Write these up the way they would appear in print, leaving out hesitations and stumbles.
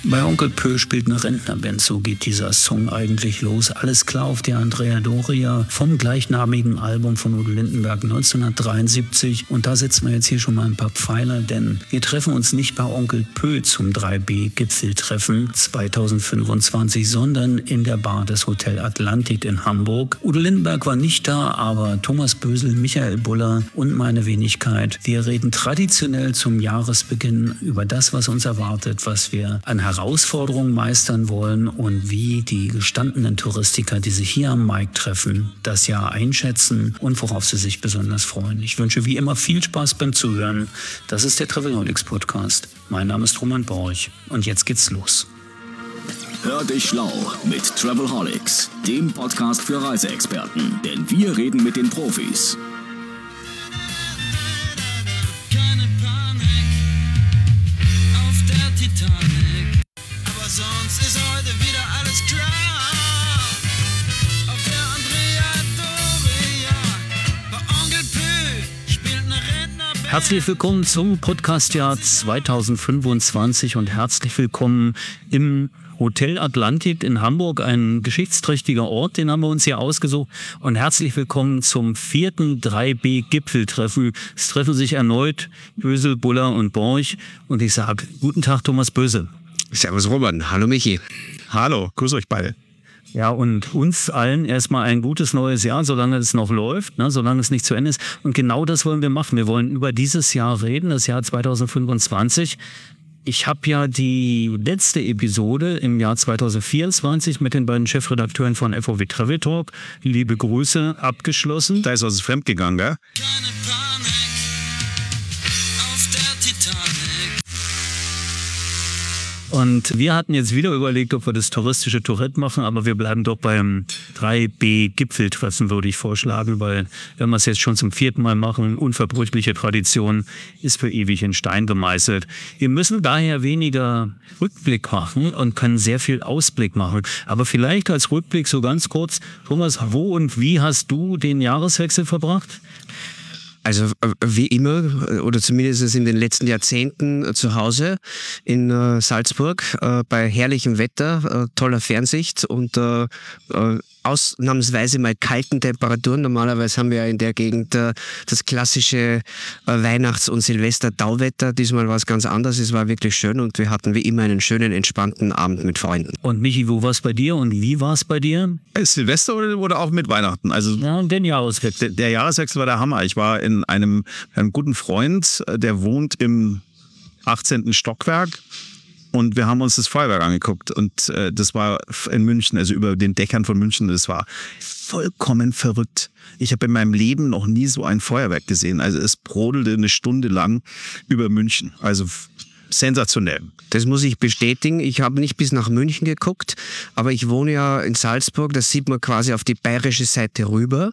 Bei Onkel Pö spielt eine Rentnerband, so geht dieser Song eigentlich los. Alles klar auf der Andrea Doria vom gleichnamigen Album von Udo Lindenberg 1973. Und da setzen wir jetzt hier schon mal ein paar Pfeiler, denn wir treffen uns nicht bei Onkel Pö zum 3B-Gipfeltreffen 2025, sondern in der Bar des Hotel Atlantik in Hamburg. Udo Lindenberg war nicht da, aber Thomas Bösel, Michael Buller und meine Wenigkeit. Wir reden traditionell zum Jahresbeginn über das, was uns erwartet, was wir an Herausforderungen meistern wollen und wie die gestandenen Touristiker, die sich hier am Mic treffen, das Jahr einschätzen und worauf sie sich besonders freuen. Ich wünsche wie immer viel Spaß beim Zuhören. Das ist der Travelholics Podcast. Mein Name ist Roman Borch und jetzt geht's los. Hör dich schlau mit Travelholics, dem Podcast für Reiseexperten, denn wir reden mit den Profis. Keine Panik auf der Titanic, aber sonst ist heute wieder alles klar. Auf der Andrea Doria, bei Onkel Pö spielt eine Rentnerband. Herzlich willkommen zum Podcastjahr 2025 und herzlich willkommen im Hotel Atlantik in Hamburg, ein geschichtsträchtiger Ort, den haben wir uns hier ausgesucht. Und herzlich willkommen zum 4. 3B-Gipfeltreffen. Es treffen sich erneut Bösel, Buller und Borch. Und ich sage, guten Tag, Thomas Bösel. Servus Roman, hallo Michi. Hallo, grüß euch beide. Ja, und uns allen erstmal ein gutes neues Jahr, solange es noch läuft, ne, solange es nicht zu Ende ist. Und genau das wollen wir machen. Wir wollen über dieses Jahr reden, das Jahr 2025. Ich habe ja die letzte Episode im Jahr 2024 mit den beiden Chefredakteuren von FOW Travel Talk, liebe Grüße, abgeschlossen. Da ist was fremdgegangen, gell? Keine Panik auf der Titanic. Und wir hatten jetzt wieder überlegt, ob wir das touristische Tourette machen, aber wir bleiben doch beim 3B-Gipfeltreffen, würde ich vorschlagen, weil wenn wir es jetzt schon zum 4. Mal machen, unverbrüchliche Tradition ist für ewig in Stein gemeißelt. Wir müssen daher weniger Rückblick machen und können sehr viel Ausblick machen. Aber vielleicht als Rückblick so ganz kurz, Thomas, wo und wie hast du den Jahreswechsel verbracht? Also wie immer, oder zumindest in den letzten Jahrzehnten zu Hause in Salzburg bei herrlichem Wetter, toller Fernsicht und ausnahmsweise mal kalten Temperaturen. Normalerweise haben wir ja in der Gegend das klassische Weihnachts- und Silvester-Tauwetter. Diesmal war es ganz anders. Es war wirklich schön und wir hatten wie immer einen schönen, entspannten Abend mit Freunden. Und Michi, wo war es bei dir und wie war es bei dir? Ist Silvester oder auch mit Weihnachten? Also Ja, und den Jahreswechsel. der Jahreswechsel war der Hammer. Ich war in einem guten Freund, der wohnt im 18. Stockwerk. Und wir haben uns das Feuerwerk angeguckt und das war in München, also über den Dächern von München. Das war vollkommen verrückt. Ich habe in meinem Leben noch nie so ein Feuerwerk gesehen. Also es brodelte eine Stunde lang über München. Also sensationell. Das muss ich bestätigen. Ich habe nicht bis nach München geguckt, aber ich wohne ja in Salzburg. Das sieht man quasi auf die bayerische Seite rüber.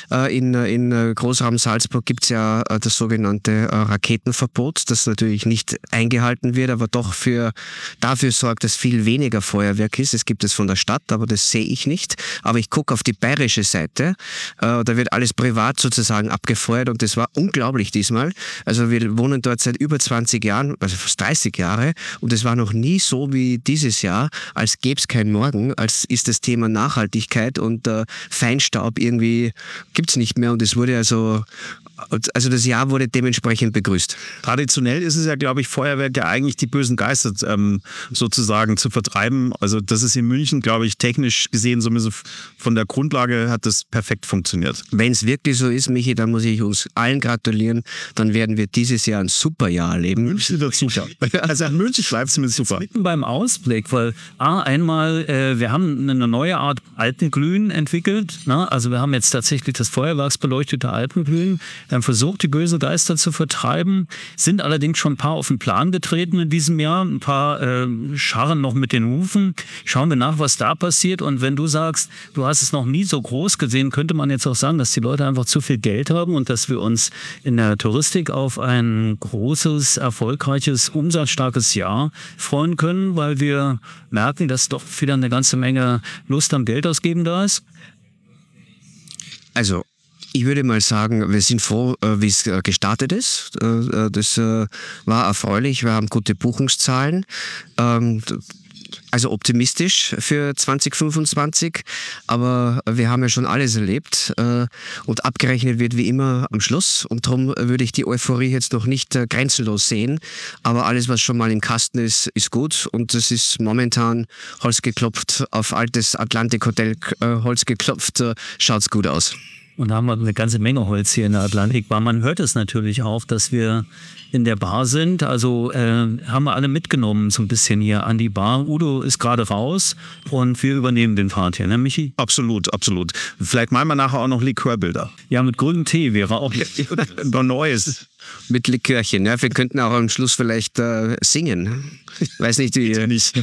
In Großraum Salzburg gibt es ja das sogenannte Raketenverbot, das natürlich nicht eingehalten wird, aber doch dafür sorgt, dass viel weniger Feuerwerk ist. Es gibt es von der Stadt, aber das sehe ich nicht. Aber ich gucke auf die bayerische Seite. Da wird alles privat sozusagen abgefeuert und das war unglaublich diesmal. Also wir wohnen dort seit über 20 Jahren, also fast 30 Jahre. Und es war noch nie so wie dieses Jahr, als gäbe es kein Morgen, als ist das Thema Nachhaltigkeit und Feinstaub irgendwie gibt es nicht mehr. Und es wurde also das Jahr wurde dementsprechend begrüßt. Traditionell ist es ja, glaube ich, Feuerwerk ja eigentlich die bösen Geister sozusagen zu vertreiben. Also das ist in München, glaube ich, technisch gesehen, so von der Grundlage hat das perfekt funktioniert. Wenn es wirklich so ist, Michi, dann muss ich uns allen gratulieren. Dann werden wir dieses Jahr ein super Jahr erleben. München wird super. Also in München bleibt es mir super. Mitten beim Ausblick, weil einmal, wir haben eine neue Art Alpenglühen entwickelt. Ne? Also wir haben jetzt tatsächlich das feuerwerksbeleuchtete Alpenglühen. Wir haben versucht, die bösen Geister zu vertreiben, sind allerdings schon ein paar auf den Plan getreten in diesem Jahr. Ein paar scharren noch mit den Hufen. Schauen wir nach, was da passiert. Und wenn du sagst, du hast es noch nie so groß gesehen, könnte man jetzt auch sagen, dass die Leute einfach zu viel Geld haben und dass wir uns in der Touristik auf ein großes, erfolgreiches, umsatzstarkes Jahr freuen können, weil wir merken, dass doch wieder eine ganze Menge Lust am Geld ausgeben da ist? Also Ich würde mal sagen, wir sind froh, wie es gestartet ist. Das war erfreulich. Wir haben gute Buchungszahlen. Also optimistisch für 2025, aber wir haben ja schon alles erlebt und abgerechnet wird wie immer am Schluss und darum würde ich die Euphorie jetzt noch nicht grenzenlos sehen, aber alles, was schon mal im Kasten ist, ist gut und es ist momentan Holz geklopft, auf altes Atlantic Hotel Holz geklopft, schaut's gut aus. Und da haben wir eine ganze Menge Holz hier in der Atlantikbar. Man hört es natürlich auch, dass wir in der Bar sind. Also haben wir alle mitgenommen so ein bisschen hier an die Bar. Udo ist gerade raus und wir übernehmen den Part hier, ne Michi? Absolut, absolut. Vielleicht malen wir nachher auch noch Likörbilder. Ja, mit grünem Tee wäre auch Noch Neues. Mit Likörchen, ja. Wir könnten auch am Schluss vielleicht singen. Weiß nicht, wie... Nicht.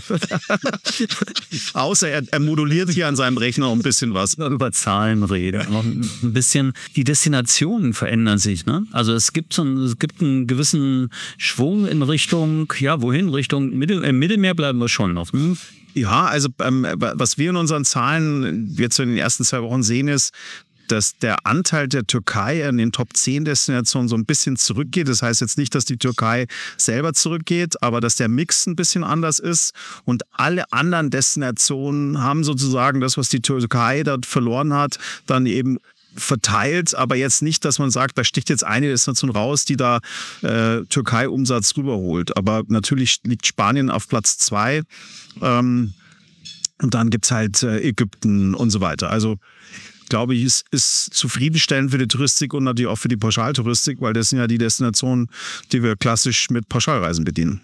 Außer er moduliert hier an seinem Rechner ein bisschen was. über Zahlen reden. Noch ein bisschen. Die Destinationen verändern sich, ne? Also es gibt einen gewissen Schwung in Richtung, ja, wohin? Richtung Mittelmeer bleiben wir schon noch. Hm? Ja, also was wir in unseren Zahlen jetzt in den ersten 2 Wochen sehen, ist, dass der Anteil der Türkei in den Top 10 Destinationen so ein bisschen zurückgeht. Das heißt jetzt nicht, dass die Türkei selber zurückgeht, aber dass der Mix ein bisschen anders ist. Und alle anderen Destinationen haben sozusagen das, was die Türkei dort verloren hat, dann eben verteilt, aber jetzt nicht, dass man sagt, da sticht jetzt eine Destination raus, die da Türkei-Umsatz rüberholt. Aber natürlich liegt Spanien auf Platz 2 und dann gibt es halt Ägypten und so weiter. Also glaube ich, ist zufriedenstellend für die Touristik und natürlich auch für die Pauschaltouristik, weil das sind ja die Destinationen, die wir klassisch mit Pauschalreisen bedienen.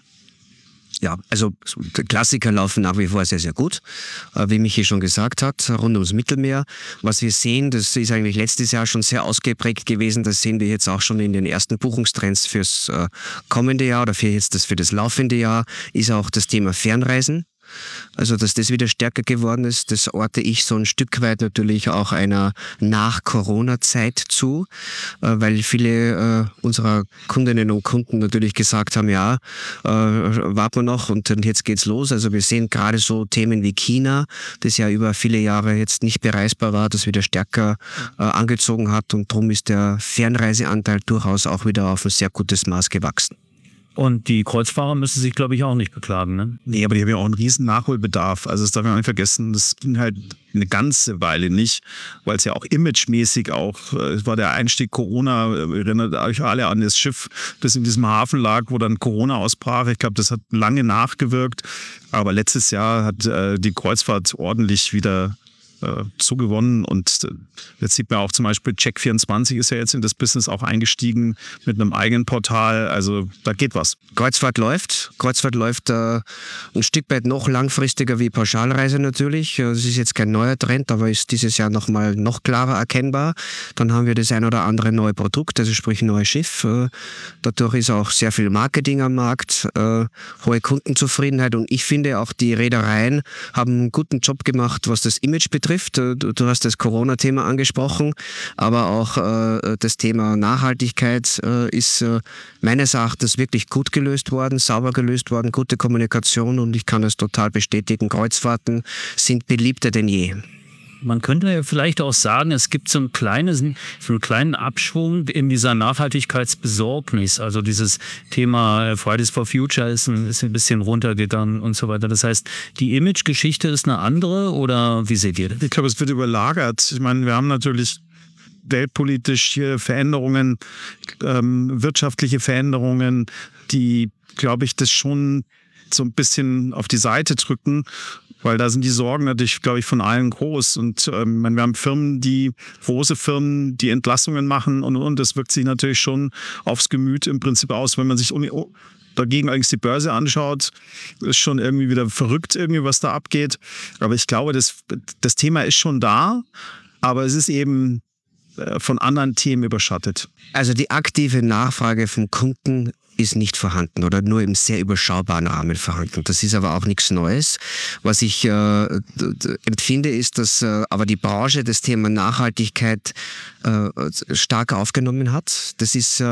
Ja, also die Klassiker laufen nach wie vor sehr, sehr gut. Wie Michi schon gesagt hat, rund ums Mittelmeer. Was wir sehen, das ist eigentlich letztes Jahr schon sehr ausgeprägt gewesen. Das sehen wir jetzt auch schon in den ersten Buchungstrends fürs kommende Jahr oder für das laufende Jahr, ist auch das Thema Fernreisen. Also, dass das wieder stärker geworden ist, das orte ich so ein Stück weit natürlich auch einer Nach-Corona-Zeit zu, weil viele unserer Kundinnen und Kunden natürlich gesagt haben, ja, warten wir noch und jetzt geht's los. Also wir sehen gerade so Themen wie China, das ja über viele Jahre jetzt nicht bereisbar war, das wieder stärker angezogen hat und darum ist der Fernreiseanteil durchaus auch wieder auf ein sehr gutes Maß gewachsen. Und die Kreuzfahrer müssen sich, glaube ich, auch nicht beklagen, ne? Nee, aber die haben ja auch einen riesen Nachholbedarf. Also das darf man auch nicht vergessen, das ging halt eine ganze Weile nicht, weil es ja auch imagemäßig auch, es war der Einstieg Corona, erinnert euch alle an das Schiff, das in diesem Hafen lag, wo dann Corona ausbrach. Ich glaube, das hat lange nachgewirkt. Aber letztes Jahr hat die Kreuzfahrt ordentlich wieder zugewonnen und jetzt sieht man auch zum Beispiel Check24 ist ja jetzt in das Business auch eingestiegen mit einem eigenen Portal, also da geht was. Kreuzfahrt läuft ein Stück weit noch langfristiger wie Pauschalreise natürlich. Das ist jetzt kein neuer Trend, aber ist dieses Jahr noch klarer erkennbar. Dann haben wir das ein oder andere neue Produkt, also sprich ein neues Schiff. Dadurch ist auch sehr viel Marketing am Markt, hohe Kundenzufriedenheit und ich finde auch die Reedereien haben einen guten Job gemacht, was das Image betrifft. Du hast das Corona-Thema angesprochen, aber auch das Thema Nachhaltigkeit ist meines Erachtens wirklich gut gelöst worden, sauber gelöst worden, gute Kommunikation und ich kann das total bestätigen. Kreuzfahrten sind beliebter denn je. Man könnte ja vielleicht auch sagen, es gibt so einen kleinen Abschwung in dieser Nachhaltigkeitsbesorgnis. Also dieses Thema Fridays for Future ist ein bisschen runtergegangen und so weiter. Das heißt, die Image-Geschichte ist eine andere oder wie seht ihr das? Ich glaube, es wird überlagert. Ich meine, wir haben natürlich weltpolitische Veränderungen, wirtschaftliche Veränderungen, die, glaube ich, das schon so ein bisschen auf die Seite drücken. Weil da sind die Sorgen natürlich, glaube ich, von allen groß. Und wir haben große Firmen, die Entlassungen machen und das wirkt sich natürlich schon aufs Gemüt im Prinzip aus. Wenn man sich dagegen eigentlich die Börse anschaut, ist schon irgendwie wieder verrückt, irgendwie, was da abgeht. Aber ich glaube, das Thema ist schon da, aber es ist eben von anderen Themen überschattet. Also die aktive Nachfrage vom Kunden ist nicht vorhanden oder nur im sehr überschaubaren Rahmen vorhanden. Das ist aber auch nichts Neues. Was ich empfinde, ist, dass aber die Branche das Thema Nachhaltigkeit stark aufgenommen hat. Das ist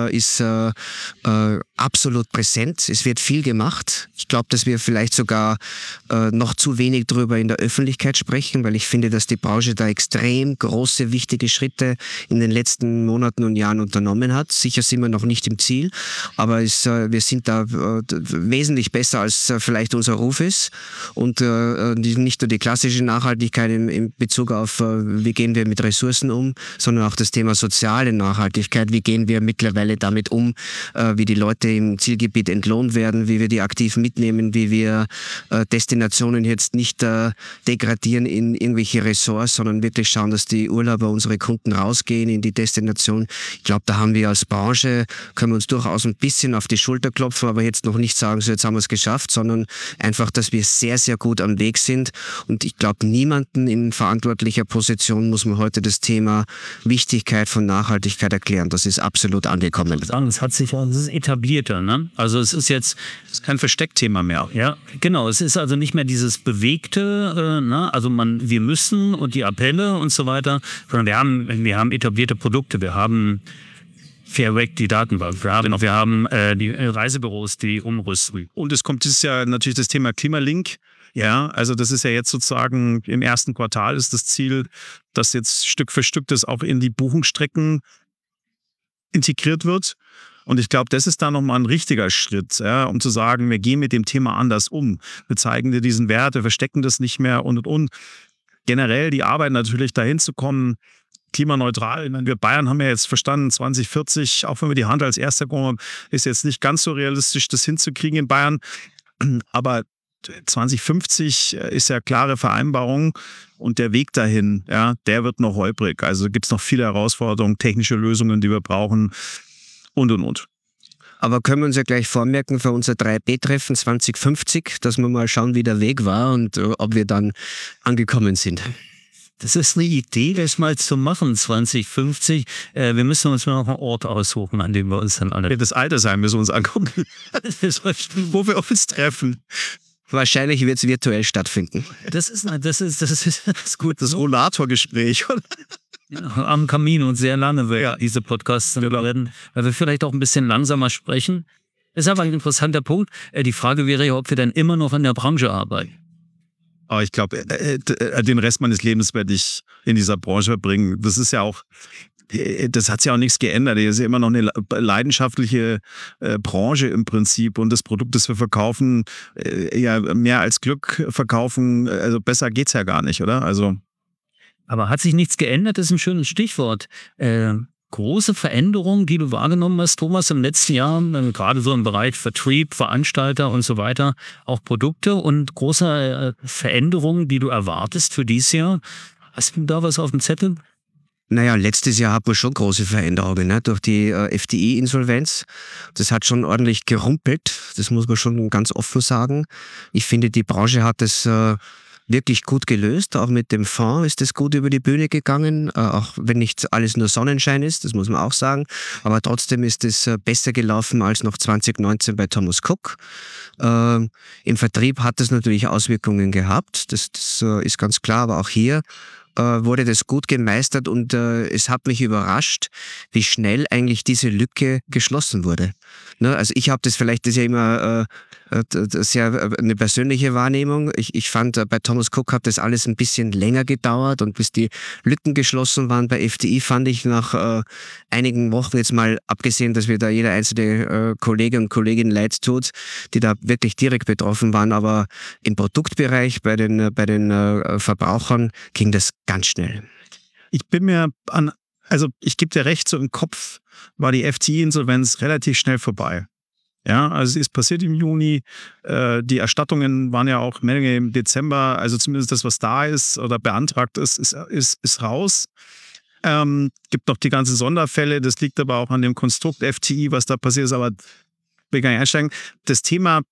absolut präsent. Es wird viel gemacht. Ich glaube, dass wir vielleicht sogar noch zu wenig darüber in der Öffentlichkeit sprechen, weil ich finde, dass die Branche da extrem große, wichtige Schritte in den letzten Monaten und Jahren unternommen hat. Sicher sind wir noch nicht im Ziel, aber wir sind da wesentlich besser, als vielleicht unser Ruf ist. Und nicht nur die klassische Nachhaltigkeit in Bezug auf, wie gehen wir mit Ressourcen um, sondern auch das Thema soziale Nachhaltigkeit. Wie gehen wir mittlerweile damit um, wie die Leute im Zielgebiet entlohnt werden, wie wir die aktiv mitnehmen, wie wir Destinationen jetzt nicht degradieren in irgendwelche Ressorts, sondern wirklich schauen, dass die Urlauber, unsere Kunden rausgehen in die Destination. Ich glaube, da haben wir als Branche, können wir uns durchaus ein bisschen auf die Schulter klopfen, aber jetzt noch nicht sagen, so jetzt haben wir es geschafft, sondern einfach, dass wir sehr, sehr gut am Weg sind. Und ich glaube, niemanden in verantwortlicher Position muss man heute das Thema Wichtigkeit von Nachhaltigkeit erklären. Das ist absolut angekommen. Das ist etablierter, ne? Also es ist jetzt kein Versteckthema mehr. Ja, genau. Es ist also nicht mehr dieses Bewegte, ne? Also wir müssen und die Appelle und so weiter, sondern wir haben etablierte Produkte. Wir haben Fairweg, die Datenbank. Wir haben die Reisebüros, die umrüsten. Und es kommt dieses Jahr natürlich das Thema Klimalink. Ja, also das ist ja jetzt sozusagen im ersten Quartal ist das Ziel, dass jetzt Stück für Stück das auch in die Buchungsstrecken integriert wird. Und ich glaube, das ist da nochmal ein richtiger Schritt, ja, um zu sagen, wir gehen mit dem Thema anders um. Wir zeigen dir diesen Wert, wir verstecken das nicht mehr und. Generell die Arbeit natürlich dahin zu kommen, klimaneutral. Ich meine, wir Bayern haben ja jetzt verstanden, 2040, auch wenn wir die Hand als erster kommen, ist jetzt nicht ganz so realistisch, das hinzukriegen in Bayern. Aber 2050 ist ja klare Vereinbarung und der Weg dahin, ja, der wird noch holprig. Also gibt es noch viele Herausforderungen, technische Lösungen, die wir brauchen und. Aber können wir uns ja gleich vormerken für unser 3B-Treffen 2050, dass wir mal schauen, wie der Weg war und ob wir dann angekommen sind. Das ist eine Idee, das mal zu machen, 2050. Wir müssen uns noch einen Ort aussuchen, an dem wir uns dann alle... Das Altersheim müssen wir uns angucken, wo wir uns treffen. Wahrscheinlich wird es virtuell stattfinden. Das ist gut. Das Rollatorgespräch. Ja, am Kamin und sehr lange werden diese Podcasts werden, weil wir vielleicht auch ein bisschen langsamer sprechen. Das ist aber ein interessanter Punkt. Die Frage wäre ja, ob wir dann immer noch in der Branche arbeiten. Aber ich glaube, den Rest meines Lebens werde ich in dieser Branche verbringen. Das ist ja auch, das hat ja auch nichts geändert. Das ist ja immer noch eine leidenschaftliche Branche im Prinzip. Und das Produkt, das wir verkaufen, ja mehr als Glück verkaufen, also besser geht's ja gar nicht, oder? Also. Aber hat sich nichts geändert, das ist ein schönes Stichwort. Große Veränderungen, die du wahrgenommen hast, Thomas, im letzten Jahr, gerade so im Bereich Vertrieb, Veranstalter und so weiter, auch Produkte und große Veränderungen, die du erwartest für dieses Jahr. Hast du da was auf dem Zettel? Naja, letztes Jahr hatten wir schon große Veränderungen, ne? Durch die FDI-Insolvenz. Das hat schon ordentlich gerumpelt, das muss man schon ganz offen sagen. Ich finde, die Branche hat es wirklich gut gelöst. Auch mit dem Fonds ist es gut über die Bühne gegangen, auch wenn nicht alles nur Sonnenschein ist, das muss man auch sagen. Aber trotzdem ist es besser gelaufen als noch 2019 bei Thomas Cook. Im Vertrieb hat es natürlich Auswirkungen gehabt, das ist ganz klar, aber auch hier wurde das gut gemeistert und es hat mich überrascht, wie schnell eigentlich diese Lücke geschlossen wurde. Ne? Also ich habe das ist ja immer sehr eine persönliche Wahrnehmung. Ich fand, bei Thomas Cook hat das alles ein bisschen länger gedauert und bis die Lücken geschlossen waren. Bei FDI fand ich nach einigen Wochen, jetzt mal abgesehen, dass wir da jeder einzelne Kollege und Kollegin leid tut, die da wirklich direkt betroffen waren, aber im Produktbereich bei den Verbrauchern ging das ganz schnell. Ich bin mir ich gebe dir recht, so im Kopf war die FDI-Insolvenz relativ schnell vorbei. Ja, also es ist passiert im Juni. Die Erstattungen waren ja auch Menge im Dezember. Also zumindest das, was da ist oder beantragt ist raus. Gibt noch die ganzen Sonderfälle. Das liegt aber auch an dem Konstrukt FDI, was da passiert ist. Aber ich will gar nicht einsteigen. Das Thema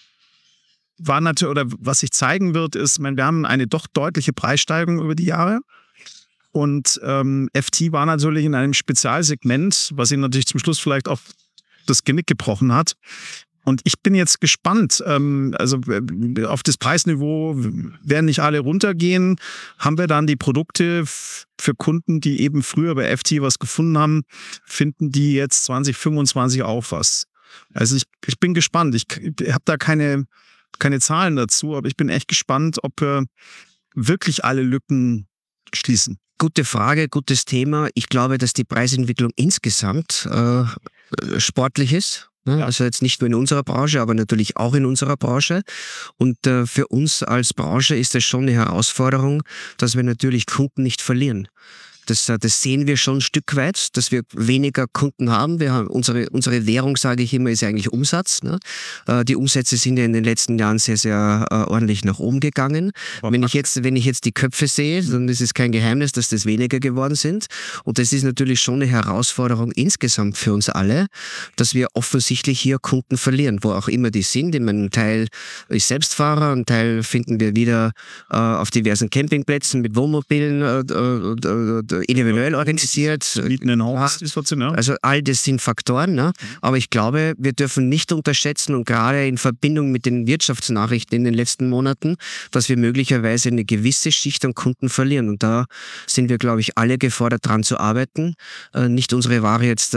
war natürlich, oder was sich zeigen wird, ist, wir haben eine doch deutliche Preissteigerung über die Jahre. Und FT war natürlich in einem Spezialsegment, was ihn natürlich zum Schluss vielleicht auch das Genick gebrochen hat. Und ich bin jetzt gespannt, also auf das Preisniveau werden nicht alle runtergehen. Haben wir dann die Produkte für Kunden, die eben früher bei FT was gefunden haben, finden die jetzt 2025 auch was? Also ich bin gespannt. Ich habe da keine Zahlen dazu, aber ich bin echt gespannt, ob wir wirklich alle Lücken schließen. Gute Frage, gutes Thema. Ich glaube, dass die Preisentwicklung insgesamt sportlich ist. Ja. Also jetzt nicht nur in unserer Branche, aber natürlich auch in unserer Branche. Und für uns als Branche ist das schon eine Herausforderung, dass wir natürlich Kunden nicht verlieren. Das sehen wir schon ein Stück weit, dass wir weniger Kunden haben. Wir haben unsere Währung, sage ich immer, ist eigentlich Umsatz. Ne? Die Umsätze sind ja in den letzten Jahren sehr, sehr ordentlich nach oben gegangen. Wenn ich jetzt die Köpfe sehe, dann ist es kein Geheimnis, dass das weniger geworden sind. Und das ist natürlich schon eine Herausforderung insgesamt für uns alle, dass wir offensichtlich hier Kunden verlieren, wo auch immer die sind. Ich meine, ein Teil ist Selbstfahrer, ein Teil finden wir wieder auf diversen Campingplätzen mit Wohnmobilen, individuell organisiert. Mieten in Haus ist trotzdem, ja. Also all das sind Faktoren, ne? Aber ich glaube, wir dürfen nicht unterschätzen und gerade in Verbindung mit den Wirtschaftsnachrichten in den letzten Monaten, dass wir möglicherweise eine gewisse Schicht an Kunden verlieren. Und da sind wir, glaube ich, alle gefordert, dran zu arbeiten. Nicht unsere Ware jetzt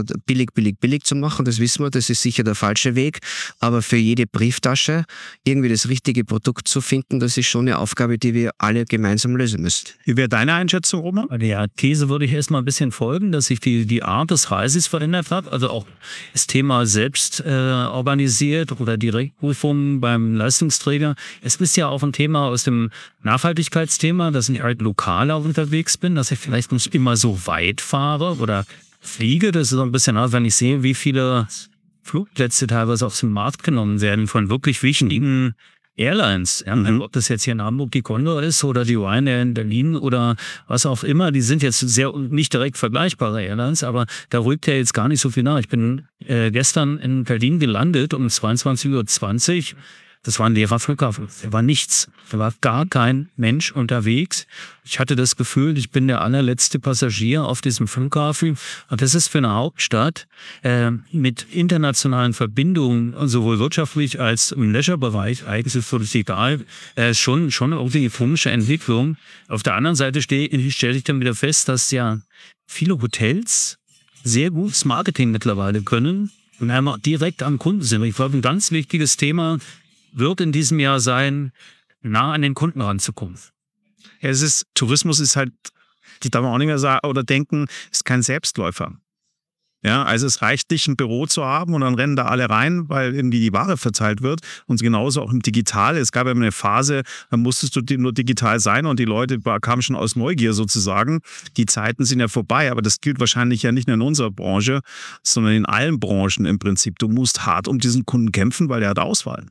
billig zu machen, das wissen wir, das ist sicher der falsche Weg. Aber für jede Brieftasche irgendwie das richtige Produkt zu finden, das ist schon eine Aufgabe, die wir alle gemeinsam lösen müssen. Wie wäre deine Einschätzung, Roman? Der These würde ich erstmal ein bisschen folgen, dass sich die Art des Reises verändert hat. Also auch das Thema selbst organisiert oder Direktprüfungen beim Leistungsträger. Es ist ja auch ein Thema aus dem Nachhaltigkeitsthema, dass ich halt lokaler unterwegs bin, dass ich vielleicht nicht immer so weit fahre oder fliege. Das ist so ein bisschen, wenn ich sehe, wie viele Flugplätze teilweise auf den Markt genommen werden von wirklich wichtigen Airlines, ja, ob das jetzt hier in Hamburg die Condor ist oder die Ryanair in Berlin oder was auch immer, die sind jetzt sehr nicht direkt vergleichbare Airlines, aber da rückt ja jetzt gar nicht so viel nach. Ich bin gestern in Berlin gelandet um 22:20 Uhr. Das war ein leerer Flughafen. Da war nichts. Da war gar kein Mensch unterwegs. Ich hatte das Gefühl, ich bin der allerletzte Passagier auf diesem Flughafen. Und das ist für eine Hauptstadt mit internationalen Verbindungen, sowohl wirtschaftlich als im Leisure-Bereich, eigentlich ist es egal, schon irgendwie eine komische Entwicklung. Auf der anderen Seite stelle ich dann wieder fest, dass ja viele Hotels sehr gutes Marketing mittlerweile können und einmal direkt am Kunden sind. Ich glaube, ein ganz wichtiges Thema wird in diesem Jahr sein, nah an den Kunden ranzukommen. Ja, Tourismus ist halt, die darf man auch nicht mehr sagen oder denken, ist kein Selbstläufer. Ja, also es reicht nicht, ein Büro zu haben und dann rennen da alle rein, weil irgendwie die Ware verteilt wird. Und genauso auch im Digital. Es gab ja eine Phase, da musstest du nur digital sein und die Leute kamen schon aus Neugier sozusagen. Die Zeiten sind ja vorbei, aber das gilt wahrscheinlich ja nicht nur in unserer Branche, sondern in allen Branchen im Prinzip. Du musst hart um diesen Kunden kämpfen, weil er hat Auswahl.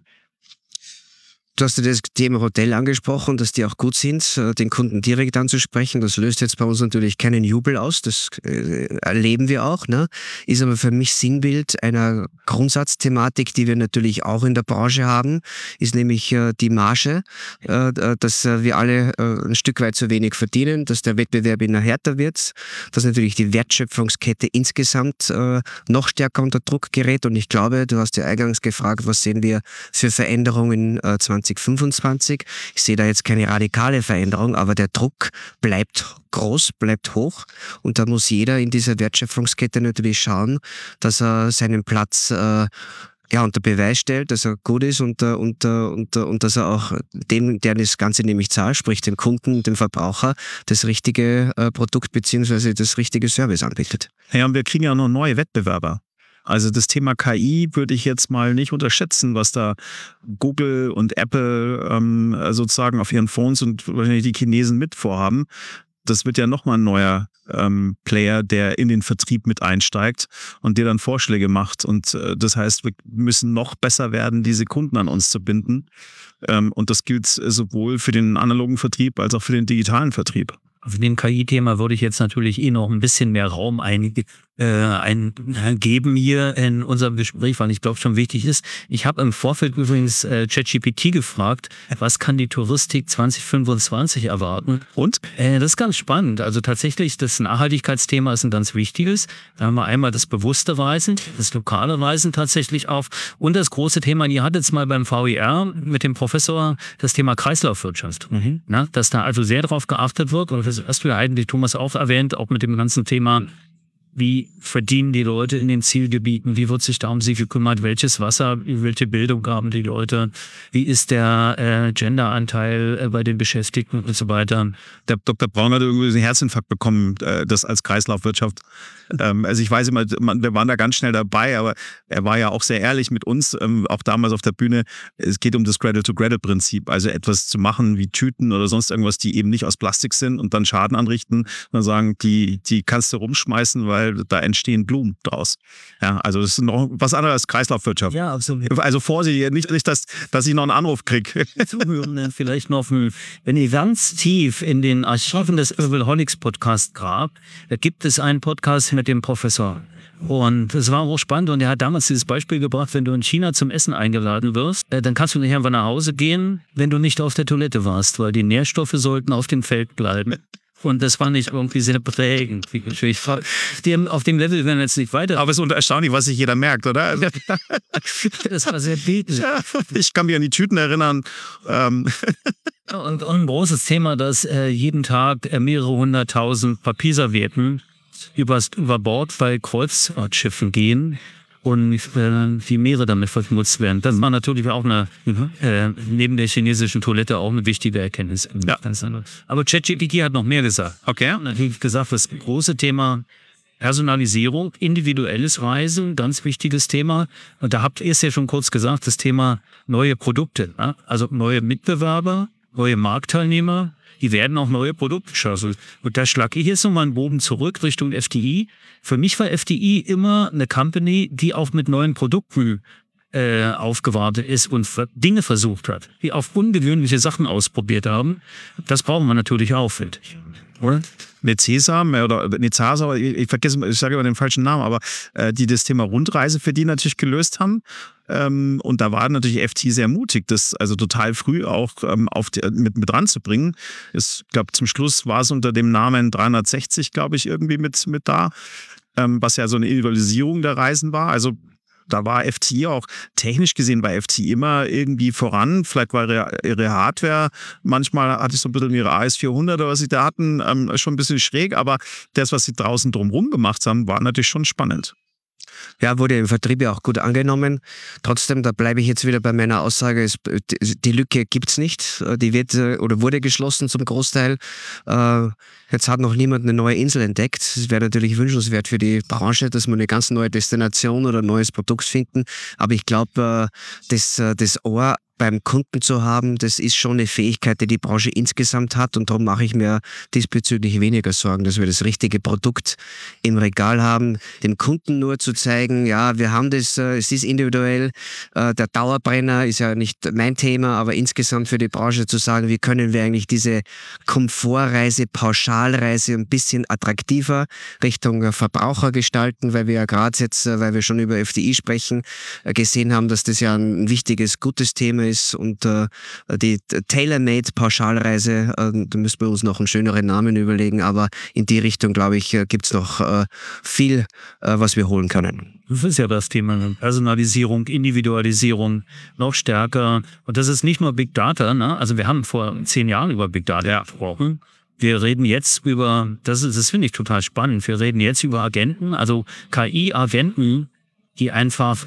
Du hast ja das Thema Hotel angesprochen, dass die auch gut sind, den Kunden direkt anzusprechen. Das löst jetzt bei uns natürlich keinen Jubel aus, das erleben wir auch. Ne? Ist aber für mich Sinnbild einer Grundsatzthematik, die wir natürlich auch in der Branche haben, ist nämlich die Marge, dass wir alle ein Stück weit zu wenig verdienen, dass der Wettbewerb immer härter wird, dass natürlich die Wertschöpfungskette insgesamt noch stärker unter Druck gerät. Und ich glaube, du hast ja eingangs gefragt, was sehen wir für Veränderungen 2025. Ich sehe da jetzt keine radikale Veränderung, aber der Druck bleibt groß, bleibt hoch und da muss jeder in dieser Wertschöpfungskette natürlich schauen, dass er seinen Platz unter Beweis stellt, dass er gut ist und dass er auch dem, der das Ganze nämlich zahlt, sprich dem Kunden, dem Verbraucher, das richtige Produkt bzw. das richtige Service anbietet. Ja, und wir kriegen ja noch neue Wettbewerber. Also das Thema KI würde ich jetzt mal nicht unterschätzen, was da Google und Apple sozusagen auf ihren Phones und wahrscheinlich die Chinesen mit vorhaben. Das wird ja nochmal ein neuer Player, der in den Vertrieb mit einsteigt und dir dann Vorschläge macht. Und das heißt, wir müssen noch besser werden, diese Kunden an uns zu binden. Und das gilt sowohl für den analogen Vertrieb als auch für den digitalen Vertrieb. Auf dem KI-Thema würde ich jetzt natürlich noch ein bisschen mehr Raum geben hier in unserem Gespräch, weil ich glaube schon wichtig ist. Ich habe im Vorfeld übrigens ChatGPT gefragt, was kann die Touristik 2025 erwarten? Und? Das ist ganz spannend. Also tatsächlich, das Nachhaltigkeitsthema ist ein ganz wichtiges. Da haben wir einmal das bewusste Reisen, das lokale Reisen tatsächlich auf und das große Thema, ihr hattet es mal beim VIR mit dem Professor, das Thema Kreislaufwirtschaft. Na, dass da also sehr darauf geachtet wird und das hast du ja eigentlich, Thomas, auch erwähnt, auch mit dem ganzen Thema, wie verdienen die Leute in den Zielgebieten? Wie wird sich da um sie gekümmert? Welches Wasser? Welche Bildung haben die Leute? Wie ist der Genderanteil bei den Beschäftigten und so weiter? Der Dr. Braun hat irgendwie einen Herzinfarkt bekommen, das als Kreislaufwirtschaft. Also ich weiß immer, wir waren da ganz schnell dabei, aber er war ja auch sehr ehrlich mit uns, auch damals auf der Bühne. Es geht um das Cradle-to-Cradle-Prinzip, also etwas zu machen wie Tüten oder sonst irgendwas, die eben nicht aus Plastik sind und dann Schaden anrichten. Und dann sagen, die kannst du rumschmeißen, weil da entstehen Blumen draus. Ja, also das ist noch was anderes als Kreislaufwirtschaft. Ja, absolut. Also Vorsicht, nicht dass ich noch einen Anruf kriege. Zuhören, vielleicht noch, wenn ihr ganz tief in den Archiven des Travelholics Podcast grabt, da gibt es einen Podcast mit dem Professor. Und es war auch spannend und er hat damals dieses Beispiel gebracht, wenn du in China zum Essen eingeladen wirst, dann kannst du nicht einfach nach Hause gehen, wenn du nicht auf der Toilette warst, weil die Nährstoffe sollten auf dem Feld bleiben. Und das fand ich irgendwie sehr prägend. Auf dem Level werden wir jetzt nicht weiter. Aber es ist erstaunlich, was sich jeder merkt, oder? Das war sehr bildlich. Ja, ich kann mich an die Tüten erinnern. Und ein großes Thema, dass jeden Tag mehrere 100.000 Papierservietten über Bord bei Kreuzfahrtschiffen gehen und die Meere damit verschmutzt werden. Das war natürlich auch neben der chinesischen Toilette auch eine wichtige Erkenntnis. Ja. Aber ChatGPT hat noch mehr gesagt. Okay. Natürlich gesagt, das große Thema Personalisierung, individuelles Reisen, ganz wichtiges Thema. Und da habt ihr es ja schon kurz gesagt, das Thema neue Produkte. Ne? Also neue Mitbewerber, neue Marktteilnehmer, die werden auch neue Produkte schaffen. Und da schlage ich jetzt nochmal einen Bogen zurück Richtung FDI. Für mich war FDI immer eine Company, die auch mit neuen Produkten aufgewartet ist und Dinge versucht hat, die auf ungewöhnliche Sachen ausprobiert haben. Das brauchen wir natürlich auch, finde ich. Oder? Nezasa, ich vergesse, ich sage immer den falschen Namen, aber die das Thema Rundreise für die natürlich gelöst haben. Und da war natürlich FT sehr mutig, das also total früh auch mit ranzubringen. Ich glaube, zum Schluss war es unter dem Namen 360, glaube ich, irgendwie mit da, was ja so eine Individualisierung der Reisen war. Also da war FT auch, technisch gesehen war FT immer irgendwie voran. Vielleicht war ihre Hardware, manchmal hatte ich so ein bisschen ihre AS400 oder was sie da hatten, schon ein bisschen schräg, aber das, was sie draußen drumherum gemacht haben, war natürlich schon spannend. Ja, wurde im Vertrieb ja auch gut angenommen. Trotzdem, da bleibe ich jetzt wieder bei meiner Aussage, die Lücke gibt's nicht. Die wird oder wurde geschlossen zum Großteil. Jetzt hat noch niemand eine neue Insel entdeckt. Es wäre natürlich wünschenswert für die Branche, dass wir eine ganz neue Destination oder ein neues Produkt finden. Aber ich glaube, das Ohr beim Kunden zu haben, das ist schon eine Fähigkeit, die die Branche insgesamt hat und darum mache ich mir diesbezüglich weniger Sorgen, dass wir das richtige Produkt im Regal haben. Dem Kunden nur zu zeigen, ja, wir haben das, es ist individuell, der Dauerbrenner ist ja nicht mein Thema, aber insgesamt für die Branche zu sagen, wie können wir eigentlich diese Komfortreise, Pauschalreise ein bisschen attraktiver Richtung Verbraucher gestalten, weil wir ja gerade jetzt, weil wir schon über FDI sprechen, gesehen haben, dass das ja ein wichtiges, gutes Thema ist und die Tailor-Made Pauschalreise, da müssen wir uns noch einen schöneren Namen überlegen, aber in die Richtung, glaube ich, gibt es noch viel, was wir holen können. Das ist ja das Thema Personalisierung, Individualisierung noch stärker und das ist nicht nur Big Data, ne? Also wir haben vor 10 Jahren über Big Data gesprochen. Wir reden jetzt über, das finde ich total spannend, wir reden jetzt über Agenten, also KI-Agenten, die einfach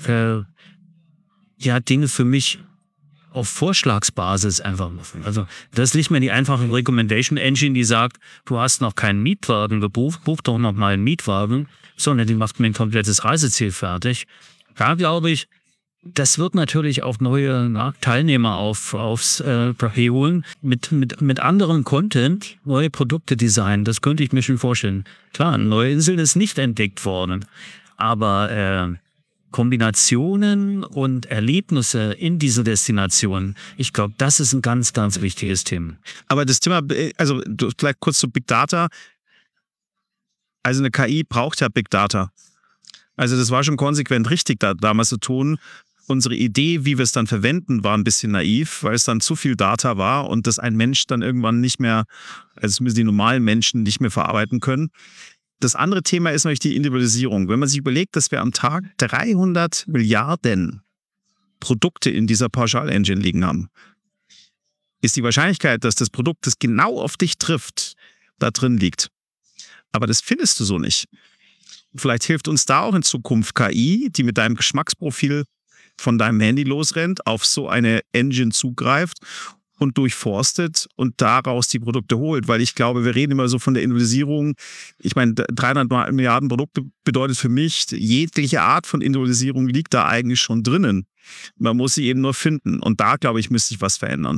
Dinge für mich auf Vorschlagsbasis einfach machen. Also das ist nicht mehr die einfache Recommendation Engine, die sagt, du hast noch keinen Mietwagen gebucht, buch doch noch mal einen Mietwagen, sondern die macht mir ein komplettes Reiseziel fertig. Da glaube ich, das wird natürlich auch neue Teilnehmer aufs Papier holen, mit anderem Content neue Produkte designen. Das könnte ich mir schon vorstellen. Klar, eine neue Insel ist nicht entdeckt worden, aber Kombinationen und Erlebnisse in diese Destination, ich glaube, das ist ein ganz, ganz wichtiges Thema. Aber das Thema, also vielleicht kurz zu Big Data. Also eine KI braucht ja Big Data. Also das war schon konsequent richtig, da damals zu tun. Unsere Idee, wie wir es dann verwenden, war ein bisschen naiv, weil es dann zu viel Data war und das ein Mensch dann irgendwann nicht mehr, also zumindest die normalen Menschen nicht mehr verarbeiten können. Das andere Thema ist natürlich die Individualisierung. Wenn man sich überlegt, dass wir am Tag 300 Milliarden Produkte in dieser Pauschal-Engine liegen haben, ist die Wahrscheinlichkeit, dass das Produkt, das genau auf dich trifft, da drin liegt. Aber das findest du so nicht. Vielleicht hilft uns da auch in Zukunft KI, die mit deinem Geschmacksprofil von deinem Handy losrennt, auf so eine Engine zugreift und durchforstet und daraus die Produkte holt. Weil ich glaube, wir reden immer so von der Individualisierung. Ich meine, 300 Milliarden Produkte bedeutet für mich, jegliche Art von Individualisierung liegt da eigentlich schon drinnen. Man muss sie eben nur finden. Und da, glaube ich, müsste sich was verändern.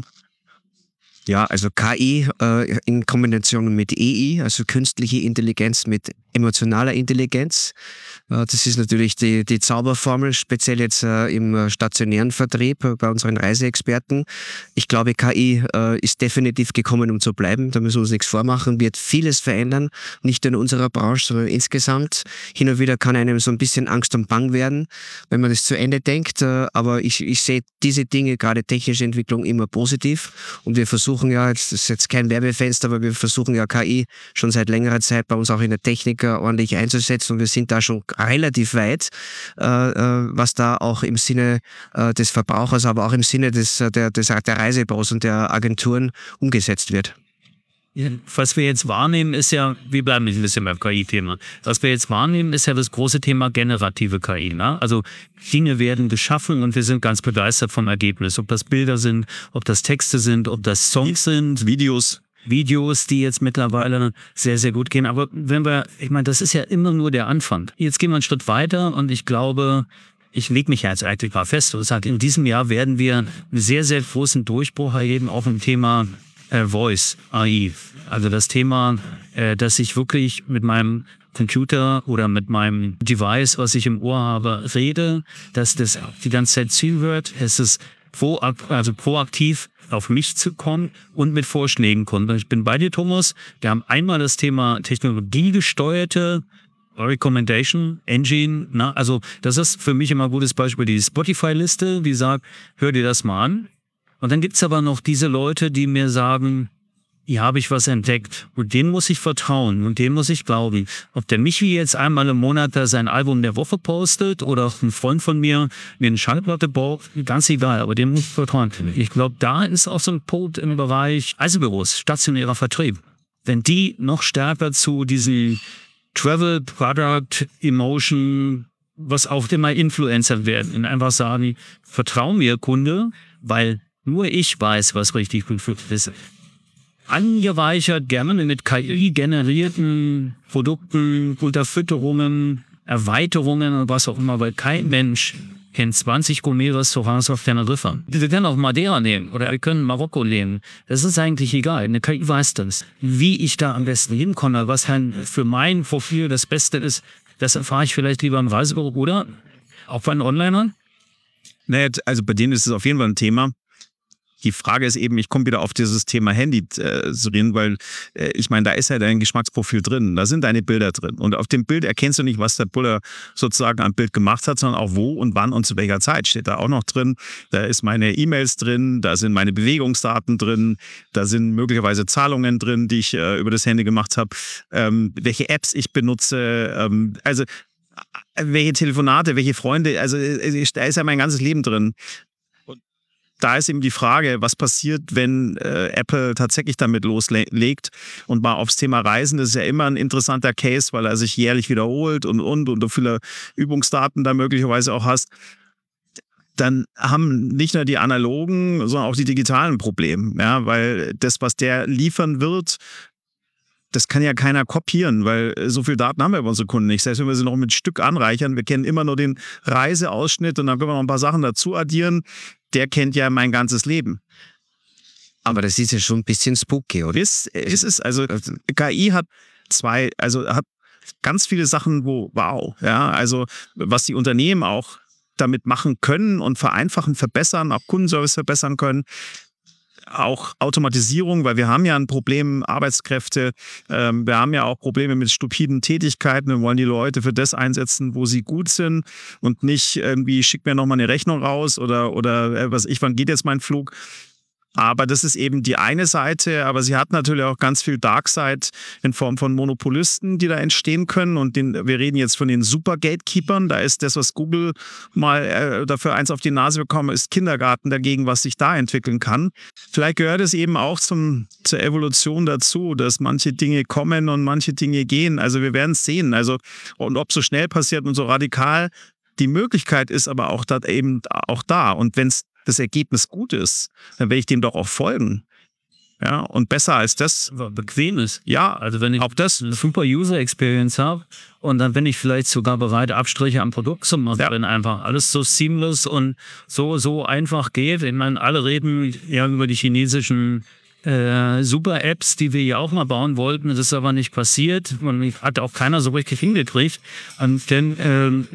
Ja, also KI in Kombination mit EI, also künstliche Intelligenz mit emotionaler Intelligenz. Das ist natürlich die Zauberformel, speziell jetzt im stationären Vertrieb bei unseren Reiseexperten. Ich glaube, KI ist definitiv gekommen, um zu bleiben. Da müssen wir uns nichts vormachen, wird vieles verändern, nicht nur in unserer Branche, sondern insgesamt. Hin und wieder kann einem so ein bisschen Angst und Bang werden, wenn man das zu Ende denkt. Aber ich sehe diese Dinge, gerade technische Entwicklung, immer positiv. Und wir versuchen ja, das ist jetzt kein Werbefenster, aber wir versuchen ja KI schon seit längerer Zeit bei uns auch in der Technik ordentlich einzusetzen und wir sind da schon relativ weit, was da auch im Sinne des Verbrauchers, aber auch im Sinne der Reisebüros und der Agenturen umgesetzt wird. Ja, was wir jetzt wahrnehmen, ist ja, wir bleiben ein bisschen beim KI-Thema. Was wir jetzt wahrnehmen, ist ja das große Thema generative KI. Ne? Also Dinge werden geschaffen und wir sind ganz begeistert vom Ergebnis. Ob das Bilder sind, ob das Texte sind, ob das Songs sind, Videos, die jetzt mittlerweile sehr, sehr gut gehen. Aber ich meine, das ist ja immer nur der Anfang. Jetzt gehen wir einen Schritt weiter und ich glaube, ich lege mich ja jetzt eigentlich mal fest und sage, in diesem Jahr werden wir einen sehr, sehr großen Durchbruch erleben, auch im Thema Voice AI. Also das Thema, dass ich wirklich mit meinem Computer oder mit meinem Device, was ich im Ohr habe, rede, dass das die ganze Zeit zuhört. Es ist proaktiv auf mich zu kommen und mit Vorschlägen kommen. Ich bin bei dir, Thomas. Wir haben einmal das Thema technologiegesteuerte Recommendation Engine. Also das ist für mich immer ein gutes Beispiel, die Spotify-Liste, die sagt, hör dir das mal an. Und dann gibt's aber noch diese Leute, die mir sagen, hier habe ich was entdeckt und denen muss ich vertrauen und denen muss ich glauben. Ob der Michi jetzt einmal im Monat da sein Album der Woche postet oder ein Freund von mir eine Schallplatte baut, ganz egal, aber dem muss ich vertrauen. Ich glaube, da ist auch so ein Punkt im Bereich Reisebüros, stationärer Vertrieb. Wenn die noch stärker zu diesem Travel, Product, Emotion, was auch immer Influencer werden und einfach sagen, vertrau mir, Kunde, weil nur ich weiß, was richtig gut für dich ist. Angereichert gerne mit KI-generierten Produkten, Unterfütterungen, Erweiterungen und was auch immer, weil kein Mensch kennt 20 Gourmet-Restaurants auf Teneriffa. Wir können auch Madeira nehmen oder wir können Marokko nehmen. Das ist eigentlich egal. Eine KI weiß das. Wie ich da am besten hinkomme, was für mein Profil das Beste ist, das erfahre ich vielleicht lieber im Reisebüro oder auch bei den Onlinern. Naja, also bei denen ist es auf jeden Fall ein Thema. Die Frage ist eben, ich komme wieder auf dieses Thema Handy zu reden, weil ich meine, da ist ja dein Geschmacksprofil drin, da sind deine Bilder drin. Und auf dem Bild erkennst du nicht, was der Bulle sozusagen am Bild gemacht hat, sondern auch wo und wann und zu welcher Zeit steht da auch noch drin. Da ist meine E-Mails drin, da sind meine Bewegungsdaten drin, da sind möglicherweise Zahlungen drin, die ich über das Handy gemacht habe, welche Apps ich benutze, also welche Telefonate, welche Freunde, also da ist ja mein ganzes Leben drin. Da ist eben die Frage, was passiert, wenn Apple tatsächlich damit loslegt und mal aufs Thema Reisen. Das ist ja immer ein interessanter Case, weil er sich jährlich wiederholt und du viele Übungsdaten da möglicherweise auch hast. Dann haben nicht nur die analogen, sondern auch die digitalen Probleme. Ja, weil das, was der liefern wird, das kann ja keiner kopieren, weil so viel Daten haben wir über unsere Kunden nicht. Selbst wenn wir sie noch mit Stück anreichern, wir kennen immer nur den Reiseausschnitt und dann können wir noch ein paar Sachen dazu addieren. Der kennt ja mein ganzes Leben. Aber das ist ja schon ein bisschen spooky, oder? Ist es. Also KI hat hat ganz viele Sachen, wow. Ja, also was die Unternehmen auch damit machen können und vereinfachen, verbessern, auch Kundenservice verbessern können. auch Automatisierung, weil wir haben ja ein Problem, Arbeitskräfte, wir haben ja auch Probleme mit stupiden Tätigkeiten, wir wollen die Leute für das einsetzen, wo sie gut sind und nicht irgendwie, schick mir nochmal eine Rechnung raus oder wann geht jetzt mein Flug? Aber das ist eben die eine Seite, aber sie hat natürlich auch ganz viel Darkside in Form von Monopolisten, die da entstehen können. Und wir reden jetzt von den Super-Gatekeepern. Da ist das, was Google mal dafür eins auf die Nase bekommen, ist Kindergarten dagegen, was sich da entwickeln kann. Vielleicht gehört es eben auch zur Evolution dazu, dass manche Dinge kommen und manche Dinge gehen. Also wir werden es sehen. Also, und ob so schnell passiert und so radikal, die Möglichkeit ist aber auch da. Und wenn es das Ergebnis gut ist, dann werde ich dem doch auch folgen. Ja, und besser als das. Bequem ist. Ja, also wenn ich auch das eine super User Experience habe und dann bin ich vielleicht sogar bereit, Abstriche am Produkt zu machen, wenn einfach alles so seamless und so einfach geht. Ich meine, alle reden ja über die chinesischen Super-Apps, die wir ja auch mal bauen wollten. Das ist aber nicht passiert. Und hat auch keiner so richtig hingekriegt. Und dann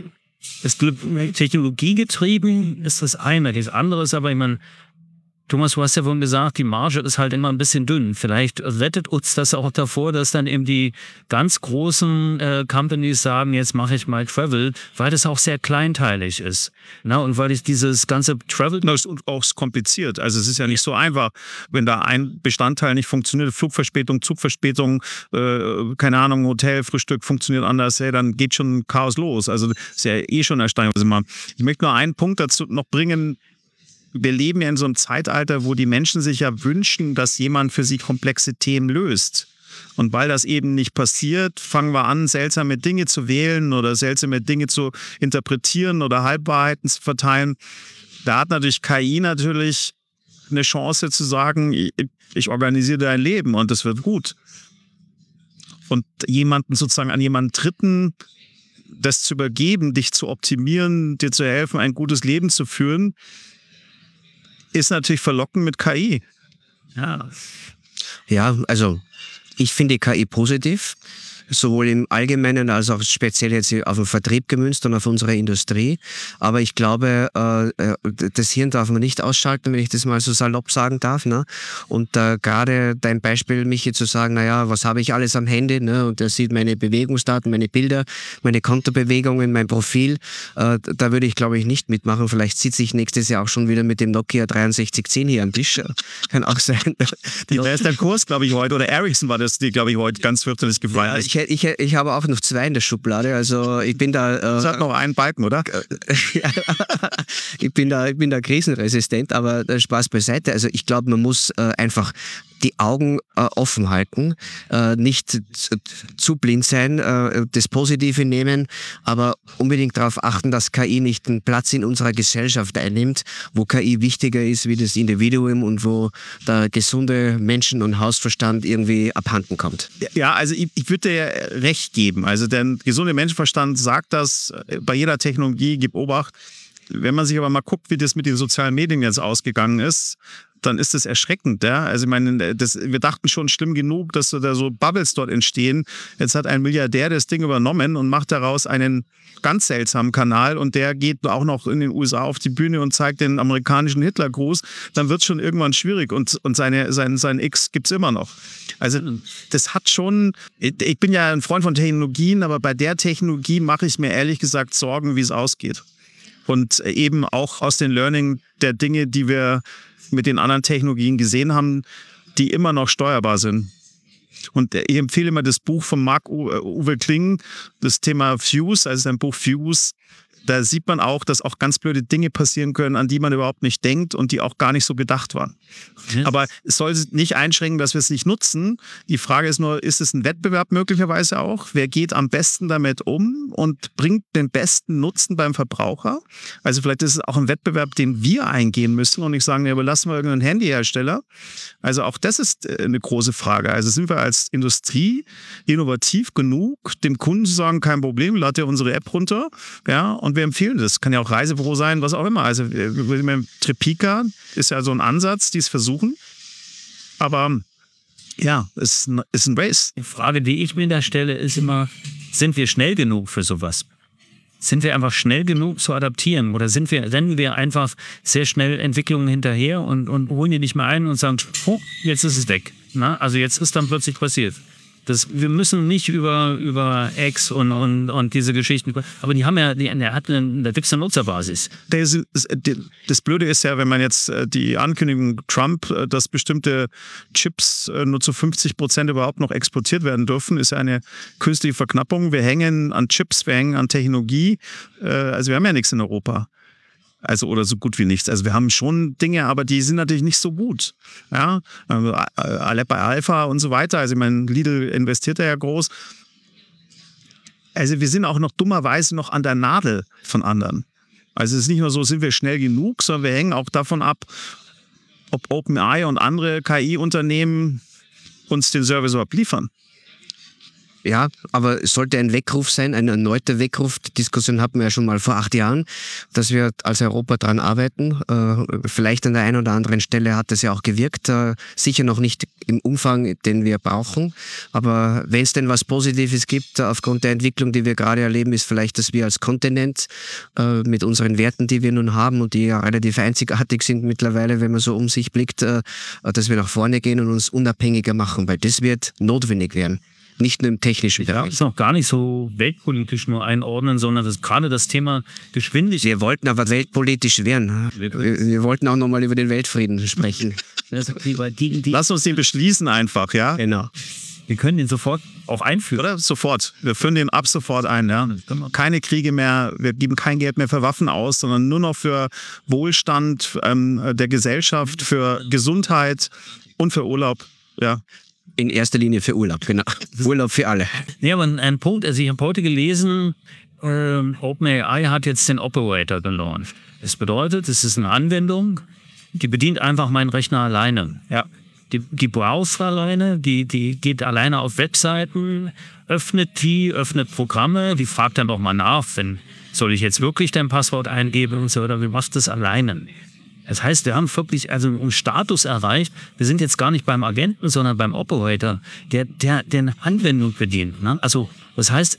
technologiegetrieben ist das eine. Das andere ist aber, ich meine, Thomas, du hast ja vorhin gesagt, die Marge ist halt immer ein bisschen dünn. Vielleicht rettet uns das auch davor, dass dann eben die ganz großen Companies sagen, jetzt mache ich mal Travel, weil das auch sehr kleinteilig ist. Na, und weil ich dieses ganze Travel... Das ist auch kompliziert. Also es ist ja nicht so einfach, wenn da ein Bestandteil nicht funktioniert, Flugverspätung, Zugverspätung, keine Ahnung, Hotel, Frühstück funktioniert anders, dann geht schon Chaos los. Also das ist ja eh schon erstaunlich. Ich möchte nur einen Punkt dazu noch bringen. Wir leben ja in so einem Zeitalter, wo die Menschen sich ja wünschen, dass jemand für sie komplexe Themen löst. Und weil das eben nicht passiert, fangen wir an, seltsame Dinge zu wählen oder seltsame Dinge zu interpretieren oder Halbwahrheiten zu verteilen. Da hat natürlich KI eine Chance zu sagen, ich organisiere dein Leben und das wird gut. Und jemanden sozusagen an jemanden Dritten das zu übergeben, dich zu optimieren, dir zu helfen, ein gutes Leben zu führen, ist natürlich verlockend mit KI. Ja, also ich finde KI positiv, sowohl im Allgemeinen als auch speziell jetzt auf den Vertrieb gemünzt und auf unsere Industrie. Aber ich glaube, das Hirn darf man nicht ausschalten, wenn ich das mal so salopp sagen darf. Ne? Und gerade dein Beispiel, Michi, zu sagen, naja, was habe ich alles am Handy? Ne? Und der sieht meine Bewegungsdaten, meine Bilder, meine Kontobewegungen, mein Profil. Da würde ich, glaube ich, nicht mitmachen. Vielleicht sitze ich nächstes Jahr auch schon wieder mit dem Nokia 6310 hier am Tisch. Kann auch sein. Wer ist der Kurs, glaube ich, heute? Oder Ericsson war das, die, glaube ich, heute ganz fürchterlich gefallen ist. Ich habe auch noch 2 in der Schublade, also ich bin da... Das hat noch einen Balken, oder? ich bin da krisenresistent, aber Spaß beiseite. Also ich glaube, man muss einfach die Augen offen halten, nicht zu blind sein, das Positive nehmen, aber unbedingt darauf achten, dass KI nicht einen Platz in unserer Gesellschaft einnimmt, wo KI wichtiger ist wie das Individuum und wo der gesunde Menschen- und Hausverstand irgendwie abhanden kommt. Ja, also ich würde dir recht geben. Also der gesunde Menschenverstand sagt das bei jeder Technologie, gib Obacht. Wenn man sich aber mal guckt, wie das mit den sozialen Medien jetzt ausgegangen ist, dann ist das erschreckend. Ja? Also ich meine, wir dachten schon schlimm genug, dass da so Bubbles dort entstehen. Jetzt hat ein Milliardär das Ding übernommen und macht daraus einen ganz seltsamen Kanal und der geht auch noch in den USA auf die Bühne und zeigt den amerikanischen Hitlergruß. Dann wird es schon irgendwann schwierig und sein X gibt es immer noch. Also das hat schon, ich bin ja ein Freund von Technologien, aber bei der Technologie mache ich mir ehrlich gesagt Sorgen, wie es ausgeht. Und eben auch aus den Learning der Dinge, die wir mit den anderen Technologien gesehen haben, die immer noch steuerbar sind. Und ich empfehle immer das Buch von Marc-Uwe Kling, das Thema Fuse, also sein Buch Fuse. Da sieht man auch, dass auch ganz blöde Dinge passieren können, an die man überhaupt nicht denkt und die auch gar nicht so gedacht waren. Ja. Aber es soll nicht einschränken, dass wir es nicht nutzen. Die Frage ist nur, ist es ein Wettbewerb möglicherweise auch? Wer geht am besten damit um und bringt den besten Nutzen beim Verbraucher? Also vielleicht ist es auch ein Wettbewerb, den wir eingehen müssen und nicht sagen, ja, überlassen wir irgendeinen Handyhersteller. Also auch das ist eine große Frage. Also sind wir als Industrie innovativ genug, dem Kunden zu sagen, kein Problem, lad dir unsere App runter, ja, und wir empfehlen das. Kann ja auch Reisebüro sein, was auch immer. Also Trepica ist ja so ein Ansatz, die es versuchen. Aber ja, es ist ein Race. Die Frage, die ich mir da stelle, ist immer, sind wir schnell genug für sowas? Sind wir einfach schnell genug zu adaptieren oder rennen wir einfach sehr schnell Entwicklungen hinterher und holen die nicht mehr ein und sagen, oh, jetzt ist es weg. Na? Also jetzt ist dann plötzlich passiert. Wir müssen nicht über X und diese Geschichten, aber die haben ja, da gibt es eine Nutzerbasis. Das Blöde ist ja, wenn man jetzt die Ankündigung Trump, dass bestimmte Chips nur zu 50% überhaupt noch exportiert werden dürfen, ist ja eine künstliche Verknappung. Wir hängen an Chips, wir hängen an Technologie. Also wir haben ja nichts in Europa. Also oder so gut wie nichts. Also wir haben schon Dinge, aber die sind natürlich nicht so gut. Ja, Aleppo Alpha und so weiter. Also ich meine, Lidl investiert da ja groß. Also wir sind auch noch dummerweise noch an der Nadel von anderen. Also es ist nicht nur so, sind wir schnell genug, sondern wir hängen auch davon ab, ob OpenAI und andere KI-Unternehmen uns den Service überhaupt liefern. Ja, aber es sollte ein Weckruf sein, ein erneuter Weckruf. Die Diskussion hatten wir ja schon mal vor 8 Jahren, dass wir als Europa dran arbeiten. Vielleicht an der einen oder anderen Stelle hat es ja auch gewirkt. Sicher noch nicht im Umfang, den wir brauchen. Aber wenn es denn was Positives gibt, aufgrund der Entwicklung, die wir gerade erleben, ist vielleicht, dass wir als Kontinent mit unseren Werten, die wir nun haben und die ja relativ einzigartig sind mittlerweile, wenn man so um sich blickt, dass wir nach vorne gehen und uns unabhängiger machen, weil das wird notwendig werden. Nicht nur im technischen Bereich. Das ist noch gar nicht so weltpolitisch nur einordnen, sondern das gerade das Thema Geschwindigkeit. Wir wollten aber weltpolitisch werden. Wir wollten auch nochmal über den Weltfrieden sprechen. Lass uns den beschließen einfach, ja? Genau. Wir können den sofort auch einführen. Oder? Sofort. Wir führen den ab sofort ein. Ja? Keine Kriege mehr, wir geben kein Geld mehr für Waffen aus, sondern nur noch für Wohlstand der Gesellschaft, für Gesundheit und für Urlaub. Ja. In erster Linie für Urlaub, genau. Urlaub für alle. Ja, aber ein Punkt, also ich habe heute gelesen, OpenAI hat jetzt den Operator gelauncht. Das bedeutet, es ist eine Anwendung, die bedient einfach meinen Rechner alleine. Ja. Die browst alleine, die geht alleine auf Webseiten, öffnet Programme, die fragt dann doch mal nach, soll ich jetzt wirklich dein Passwort eingeben und so, oder wie machst du das alleine? Das heißt, wir haben wirklich einen Status erreicht. Wir sind jetzt gar nicht beim Agenten, sondern beim Operator, der eine Anwendung bedient. Ne? Also das heißt,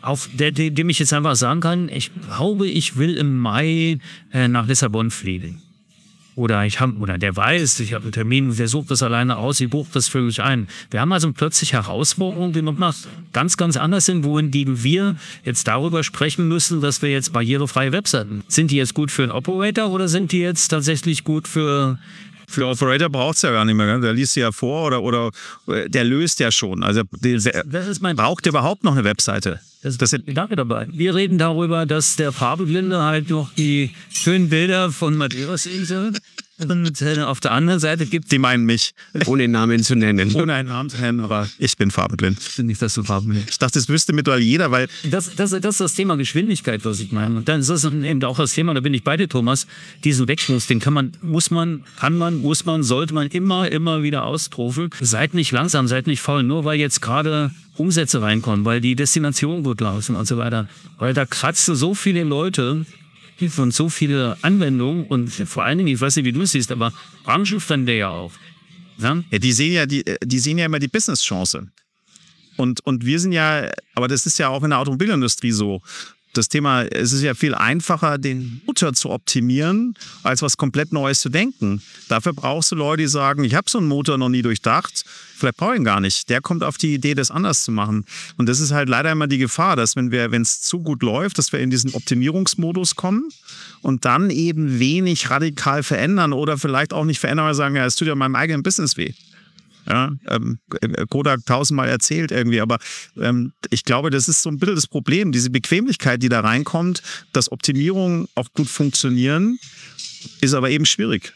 dem ich jetzt einfach sagen kann, ich glaube, ich will im Mai nach Lissabon fliegen. Oder der weiß, ich habe einen Termin, der sucht das alleine aus, ich buche das für mich ein. Wir haben also plötzlich Herausforderungen, die nochmal ganz, ganz anders sind, wohingegen wir jetzt darüber sprechen müssen, dass wir jetzt barrierefreie Webseiten. Sind die jetzt gut für einen Operator oder sind die jetzt tatsächlich gut für Operator braucht es ja gar nicht mehr. Der liest sie ja vor oder der löst ja schon. Also braucht überhaupt noch eine Webseite? Das ist Gedanke dabei. Wir reden darüber, dass der Farbenblinde halt noch die schönen Bilder von Madeiras sehen soll. Und auf der anderen Seite gibt die meinen mich. Ohne Namen zu nennen. Ohne einen Namen zu nennen, aber ich bin farbenblind. Ich finde nicht, dass du farbenblind bist. Ich dachte, das wüsste mittlerweile jeder, weil... Das ist das Thema Geschwindigkeit, was ich meine. Und dann ist das eben auch das Thema, da bin ich bei dir, Thomas, diesen Wegschluss, den muss man, sollte man immer wieder ausrufen. Seid nicht langsam, seid nicht faul, nur weil jetzt gerade Umsätze reinkommen, weil die Destination gut laufen und so weiter. Weil da kratzen so viele Leute von so viele Anwendungen und vor allen Dingen, ich weiß nicht, wie du es siehst, aber Branchenfremde ja auch. Ja? Ja, die sehen ja immer die Business-Chance. Und wir sind ja, aber das ist ja auch in der Automobilindustrie so. Das Thema, es ist ja viel einfacher, den Motor zu optimieren, als was komplett Neues zu denken. Dafür brauchst du Leute, die sagen, ich habe so einen Motor noch nie durchdacht, vielleicht brauche ich ihn gar nicht. Der kommt auf die Idee, das anders zu machen. Und das ist halt leider immer die Gefahr, dass wenn es zu gut läuft, dass wir in diesen Optimierungsmodus kommen und dann eben wenig radikal verändern oder vielleicht auch nicht verändern, weil wir sagen, ja, es tut ja meinem eigenen Business weh. Ja, Kodak 1000-mal erzählt irgendwie, aber ich glaube, das ist so ein bisschen das Problem, diese Bequemlichkeit, die da reinkommt, dass Optimierungen auch gut funktionieren, ist aber eben schwierig.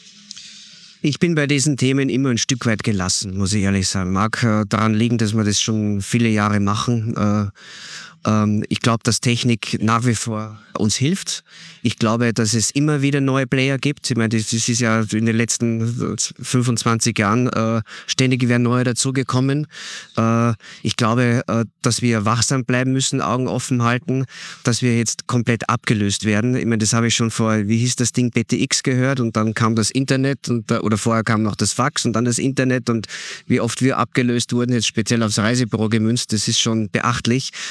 Ich bin bei diesen Themen immer ein Stück weit gelassen, muss ich ehrlich sagen. Mag daran liegen, dass wir das schon viele Jahre machen. Ich glaube, dass Technik nach wie vor uns hilft. Ich glaube, dass es immer wieder neue Player gibt. Ich meine, das ist ja in den letzten 25 Jahren ständig werden neue dazugekommen. Ich glaube, dass wir wachsam bleiben müssen, Augen offen halten, dass wir jetzt komplett abgelöst werden. Ich meine, das habe ich schon vor, wie hieß das Ding, BTX gehört und dann kam das Internet oder vorher kam noch das Fax und dann das Internet und wie oft wir abgelöst wurden, jetzt speziell aufs Reisebüro gemünzt, das ist schon beachtlich. Das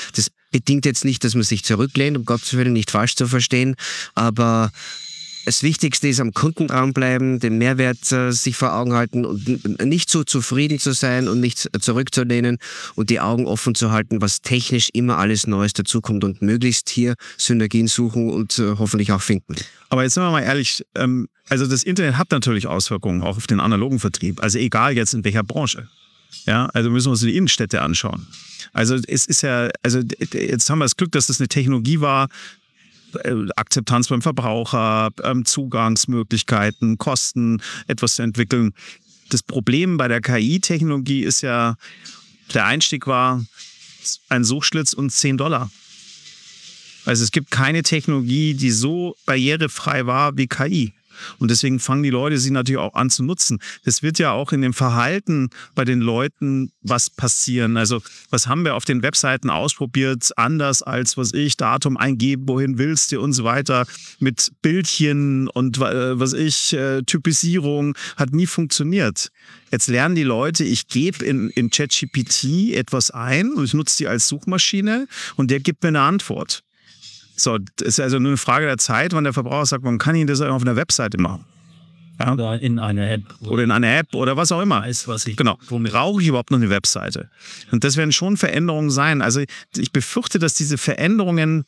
bedingt jetzt nicht, dass man sich zurücklehnt, um Gottes Willen nicht falsch zu verstehen, aber das Wichtigste ist am Kunden dranbleiben, den Mehrwert sich vor Augen halten und nicht so zufrieden zu sein und nicht zurückzulehnen und die Augen offen zu halten, was technisch immer alles Neues dazukommt und möglichst hier Synergien suchen und hoffentlich auch finden. Aber jetzt sind wir mal ehrlich, also das Internet hat natürlich Auswirkungen auch auf den analogen Vertrieb, also egal jetzt in welcher Branche. Ja, also müssen wir uns die Innenstädte anschauen. Also es ist ja, also jetzt haben wir das Glück, dass das eine Technologie war, Akzeptanz beim Verbraucher, Zugangsmöglichkeiten, Kosten, etwas zu entwickeln. Das Problem bei der KI-Technologie ist ja, der Einstieg war ein Suchschlitz und $10. Also es gibt keine Technologie, die so barrierefrei war wie KI. Und deswegen fangen die Leute sie natürlich auch an zu nutzen. Das wird ja auch in dem Verhalten bei den Leuten was passieren. Also was haben wir auf den Webseiten ausprobiert, anders als, Datum eingeben, wohin willst du und so weiter, mit Bildchen und Typisierung, hat nie funktioniert. Jetzt lernen die Leute, ich gebe in ChatGPT etwas ein und ich nutze die als Suchmaschine und der gibt mir eine Antwort. So, das ist also nur eine Frage der Zeit, wann der Verbraucher sagt, man kann ihn das auf einer Webseite machen. Ja? Oder in einer App. Oder in einer App oder was auch immer. Genau. Brauche ich überhaupt noch eine Webseite? Und das werden schon Veränderungen sein. Also ich befürchte, dass diese Veränderungen,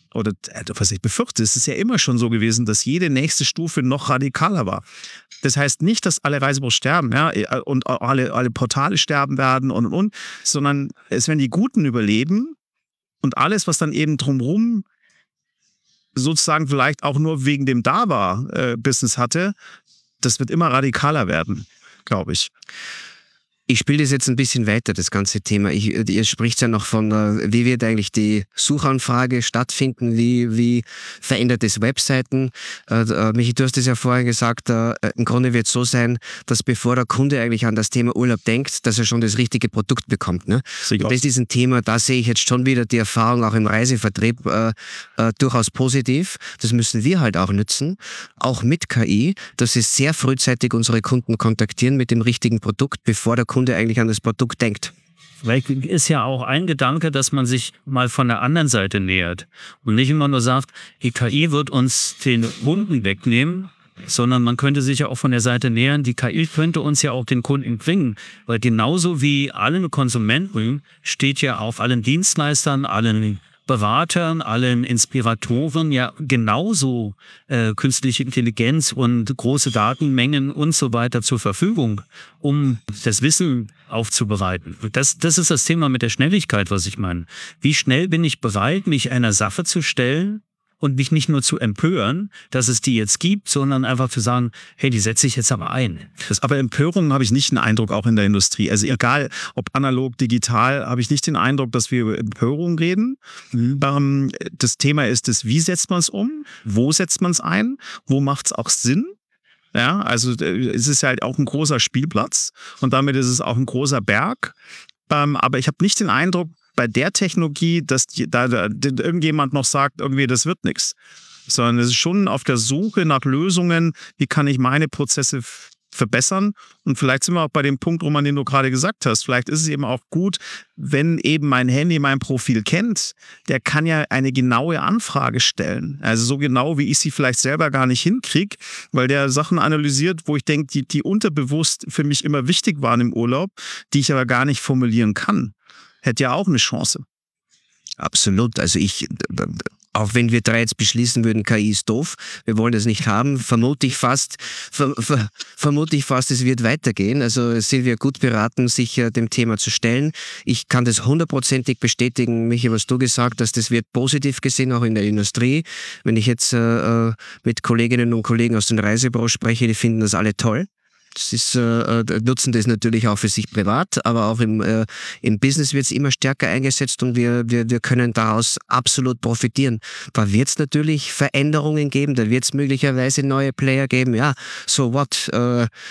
es ist ja immer schon so gewesen, dass jede nächste Stufe noch radikaler war. Das heißt nicht, dass alle Reisebüros sterben, ja, und alle Portale sterben werden und, sondern es werden die Guten überleben und alles, was dann eben drumherum sozusagen vielleicht auch nur wegen dem Business hatte, das wird immer radikaler werden, glaube ich. Ich spiele das jetzt ein bisschen weiter, das ganze Thema. Ihr spricht ja noch von, wie wird eigentlich die Suchanfrage stattfinden, wie verändert es Webseiten. Michi, du hast es ja vorhin gesagt, im Grunde wird es so sein, dass bevor der Kunde eigentlich an das Thema Urlaub denkt, dass er schon das richtige Produkt bekommt. Ne? Und das ist ein Thema, da sehe ich jetzt schon wieder die Erfahrung auch im Reisevertrieb durchaus positiv. Das müssen wir halt auch nützen, auch mit KI, dass wir sehr frühzeitig unsere Kunden kontaktieren mit dem richtigen Produkt, bevor der Kunde eigentlich an das Produkt denkt. Vielleicht ist ja auch ein Gedanke, dass man sich mal von der anderen Seite nähert und nicht immer nur sagt, die KI wird uns den Kunden wegnehmen, sondern man könnte sich ja auch von der Seite nähern, die KI könnte uns ja auch den Kunden bringen, weil genauso wie allen Konsumenten steht ja auf allen Dienstleistern, allen Beratern, allen Inspiratoren ja genauso künstliche Intelligenz und große Datenmengen und so weiter zur Verfügung, um das Wissen aufzubereiten. Das ist das Thema mit der Schnelligkeit, was ich meine. Wie schnell bin ich bereit, mich einer Sache zu stellen und mich nicht nur zu empören, dass es die jetzt gibt, sondern einfach zu sagen, hey, die setze ich jetzt aber ein. Aber Empörung habe ich nicht den Eindruck, auch in der Industrie. Also egal, ob analog, digital, habe ich nicht den Eindruck, dass wir über Empörung reden. Das Thema ist es, wie setzt man es um? Wo setzt man es ein? Wo macht es auch Sinn? Ja, also es ist halt auch ein großer Spielplatz und damit ist es auch ein großer Berg. Aber ich habe nicht den Eindruck, bei der Technologie, dass da irgendjemand noch sagt, irgendwie, das wird nichts. Sondern es ist schon auf der Suche nach Lösungen, wie kann ich meine Prozesse verbessern. Und vielleicht sind wir auch bei dem Punkt, Roman, den du gerade gesagt hast. Vielleicht ist es eben auch gut, wenn eben mein Handy mein Profil kennt, der kann ja eine genaue Anfrage stellen. Also so genau, wie ich sie vielleicht selber gar nicht hinkriege, weil der Sachen analysiert, wo ich denke, die unterbewusst für mich immer wichtig waren im Urlaub, die ich aber gar nicht formulieren kann. Hätte ja auch eine Chance. Absolut. Also auch wenn wir 3 jetzt beschließen würden, KI ist doof, wir wollen das nicht haben, vermute ich fast, es wird weitergehen. Also Silvia, gut beraten, sich dem Thema zu stellen. Ich kann das 100%ig bestätigen, Michi, was du gesagt hast, das wird positiv gesehen, auch in der Industrie. Wenn ich jetzt mit Kolleginnen und Kollegen aus den Reisebüros spreche, die finden das alle toll. Das ist, nutzen das natürlich auch für sich privat, aber auch im Business wird es immer stärker eingesetzt und wir können daraus absolut profitieren. Da wird es natürlich Veränderungen geben, da wird es möglicherweise neue Player geben. Ja, so what?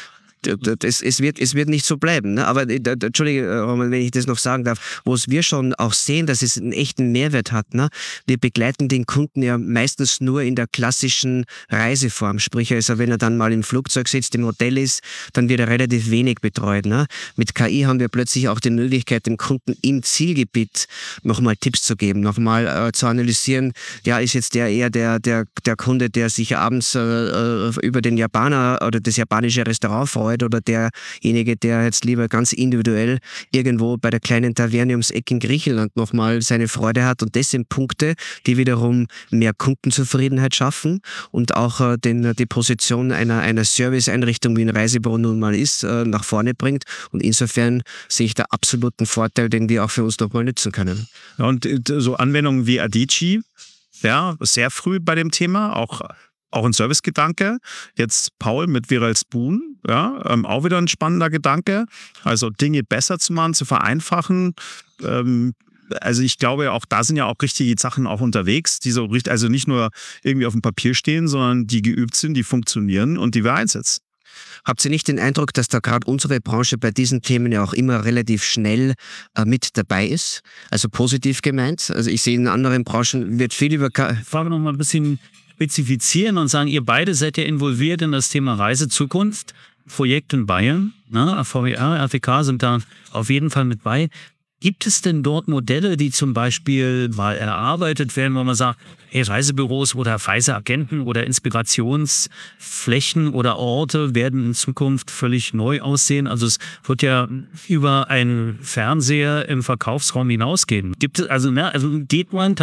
es wird nicht so bleiben. Ne? Aber Entschuldige, Roman, wenn ich das noch sagen darf, wo es wir schon auch sehen, dass es einen echten Mehrwert hat. Ne? Wir begleiten den Kunden ja meistens nur in der klassischen Reiseform. Sprich, also wenn er dann mal im Flugzeug sitzt, im Hotel ist, dann wird er relativ wenig betreut. Ne? Mit KI haben wir plötzlich auch die Möglichkeit, dem Kunden im Zielgebiet nochmal Tipps zu geben, nochmal zu analysieren, ja, ist jetzt eher der Kunde, der sich abends über den Japaner oder das japanische Restaurant freut, oder derjenige, der jetzt lieber ganz individuell irgendwo bei der kleinen Taverne ums Eck in Griechenland nochmal seine Freude hat. Und das sind Punkte, die wiederum mehr Kundenzufriedenheit schaffen und auch die Position einer Serviceeinrichtung, wie ein Reisebüro nun mal ist, nach vorne bringt. Und insofern sehe ich da absoluten Vorteil, den wir auch für uns nochmal nutzen können. Ja, und so Anwendungen wie Adici, ja, sehr früh bei dem Thema, auch ein Servicegedanke. Jetzt Paul mit Viral Spoon, ja, auch wieder ein spannender Gedanke. Also Dinge besser zu machen, zu vereinfachen. Also ich glaube, auch da sind ja auch richtige Sachen auch unterwegs, die so richtig, also nicht nur irgendwie auf dem Papier stehen, sondern die geübt sind, die funktionieren und die wir einsetzen. Habt ihr nicht den Eindruck, dass da gerade unsere Branche bei diesen Themen ja auch immer relativ schnell mit dabei ist? Also positiv gemeint. Also ich sehe in anderen Branchen wird viel über... Ich frage noch mal ein bisschen spezifizieren und sagen, ihr beide seid ja involviert in das Thema Reisezukunft, Projekt in Bayern, ne? VWR, RWK sind da auf jeden Fall mit bei. Gibt es denn dort Modelle, die zum Beispiel mal erarbeitet werden, wo man sagt, hey, Reisebüros oder Reiseagenten oder Inspirationsflächen oder Orte werden in Zukunft völlig neu aussehen? Also es wird ja über einen Fernseher im Verkaufsraum hinausgehen. Gibt es, also geht man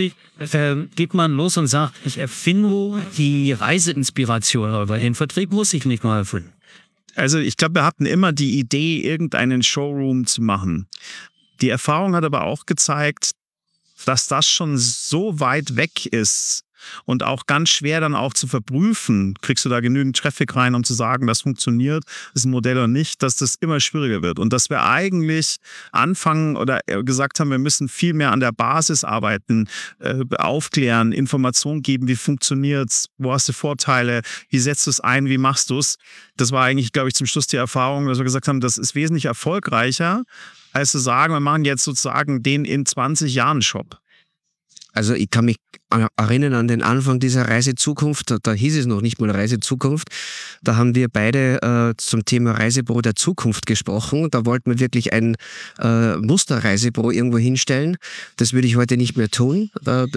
los und sagt, ich erfinde die Reiseinspiration, aber den Vertrieb muss ich nicht mal erfinden. Also ich glaube, wir hatten immer die Idee, irgendeinen Showroom zu machen. Die Erfahrung hat aber auch gezeigt, dass das schon so weit weg ist und auch ganz schwer dann auch zu verprüfen. Kriegst du da genügend Traffic rein, um zu sagen, das funktioniert, ist ein Modell oder nicht, dass das immer schwieriger wird. Und dass wir eigentlich anfangen oder gesagt haben, wir müssen viel mehr an der Basis arbeiten, aufklären, Informationen geben, wie funktioniert's, wo hast du Vorteile, wie setzt du es ein, wie machst du es. Das war eigentlich, glaube ich, zum Schluss die Erfahrung, dass wir gesagt haben, das ist wesentlich erfolgreicher, als zu sagen, wir machen jetzt sozusagen den in 20 Jahren Shop. Also ich kann mich erinnern an den Anfang dieser Reisezukunft, da hieß es noch nicht mal Reisezukunft, da haben wir beide zum Thema Reisebüro der Zukunft gesprochen, da wollten wir wirklich ein Musterreisebüro irgendwo hinstellen, das würde ich heute nicht mehr tun,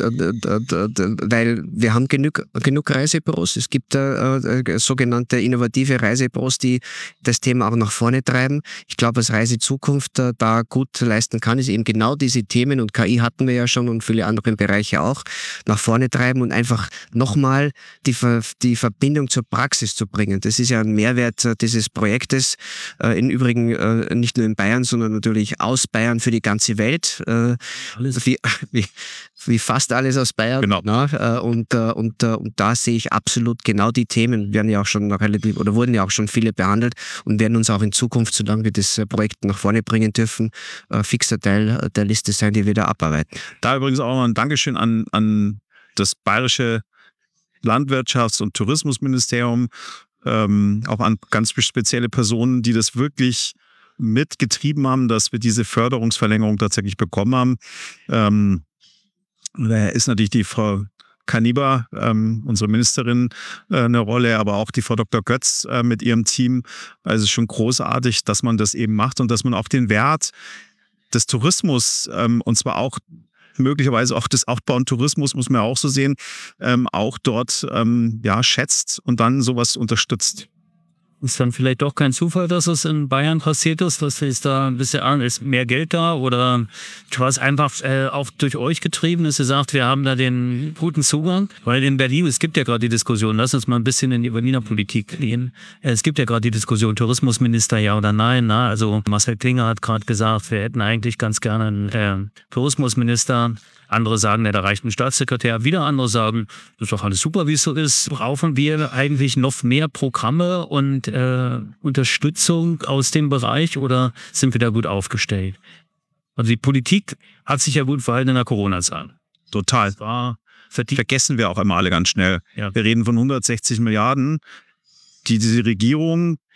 weil wir haben genug Reisebüros, es gibt sogenannte innovative Reisebüros, die das Thema auch nach vorne treiben. Ich glaube, was Reisezukunft da gut leisten kann, ist eben genau diese Themen, und KI hatten wir ja schon und viele andere Bereiche auch, nach vorne treiben und einfach nochmal die Verbindung zur Praxis zu bringen. Das ist ja ein Mehrwert dieses Projektes, im Übrigen nicht nur in Bayern, sondern natürlich aus Bayern für die ganze Welt. Wie fast alles aus Bayern. Genau. Ne? Und da sehe ich absolut genau die Themen, wurden ja auch schon viele behandelt und werden uns auch in Zukunft, solange wir das Projekt nach vorne bringen dürfen, fixer Teil der Liste sein, die wir da abarbeiten. Da übrigens auch noch ein Dankeschön an das Bayerische Landwirtschafts- und Tourismusministerium, auch an ganz spezielle Personen, die das wirklich mitgetrieben haben, dass wir diese Förderungsverlängerung tatsächlich bekommen haben. Da ist natürlich die Frau Kaniber, unsere Ministerin, eine Rolle, aber auch die Frau Dr. Götz mit ihrem Team. Also schon großartig, dass man das eben macht und dass man auch den Wert des Tourismus, und zwar auch möglicherweise auch des Outbound Tourismus, muss man ja auch so sehen, auch dort schätzt und dann sowas unterstützt. Ist dann vielleicht doch kein Zufall, dass es in Bayern passiert ist? Was ist da ein bisschen, ist mehr Geld da oder was einfach auch durch euch getrieben ist? Ihr sagt, wir haben da den guten Zugang, weil in Berlin, es gibt ja gerade die Diskussion, lass uns mal ein bisschen in die Berliner Politik gehen. Es gibt ja gerade die Diskussion, Tourismusminister ja oder nein. Na? Also Marcel Klinger hat gerade gesagt, wir hätten eigentlich ganz gerne einen Tourismusminister. Andere sagen, da reicht ein Staatssekretär. Wieder andere sagen, das ist doch alles super, wie es so ist. Brauchen wir eigentlich noch mehr Programme und Unterstützung aus dem Bereich oder sind wir da gut aufgestellt? Also die Politik hat sich ja gut verhalten in der Corona-Zeit. Total. Vergessen wir auch immer alle ganz schnell. Ja. Wir reden von 160 Milliarden, die diese Regierung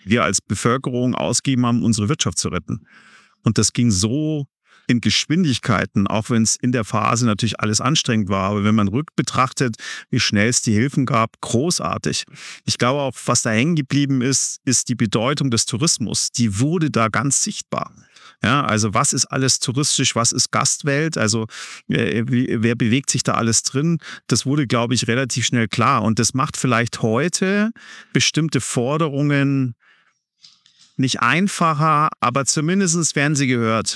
wir als Bevölkerung ausgegeben haben, unsere Wirtschaft zu retten. Und das ging so in Geschwindigkeiten, auch wenn es in der Phase natürlich alles anstrengend war. Aber wenn man rückbetrachtet, wie schnell es die Hilfen gab, großartig. Ich glaube auch, was da hängen geblieben ist, ist die Bedeutung des Tourismus. Die wurde da ganz sichtbar. Ja, also was ist alles touristisch, was ist Gastwelt, also wer bewegt sich da alles drin, das wurde, glaube ich, relativ schnell klar. Und das macht vielleicht heute bestimmte Forderungen nicht einfacher, aber zumindest werden sie gehört.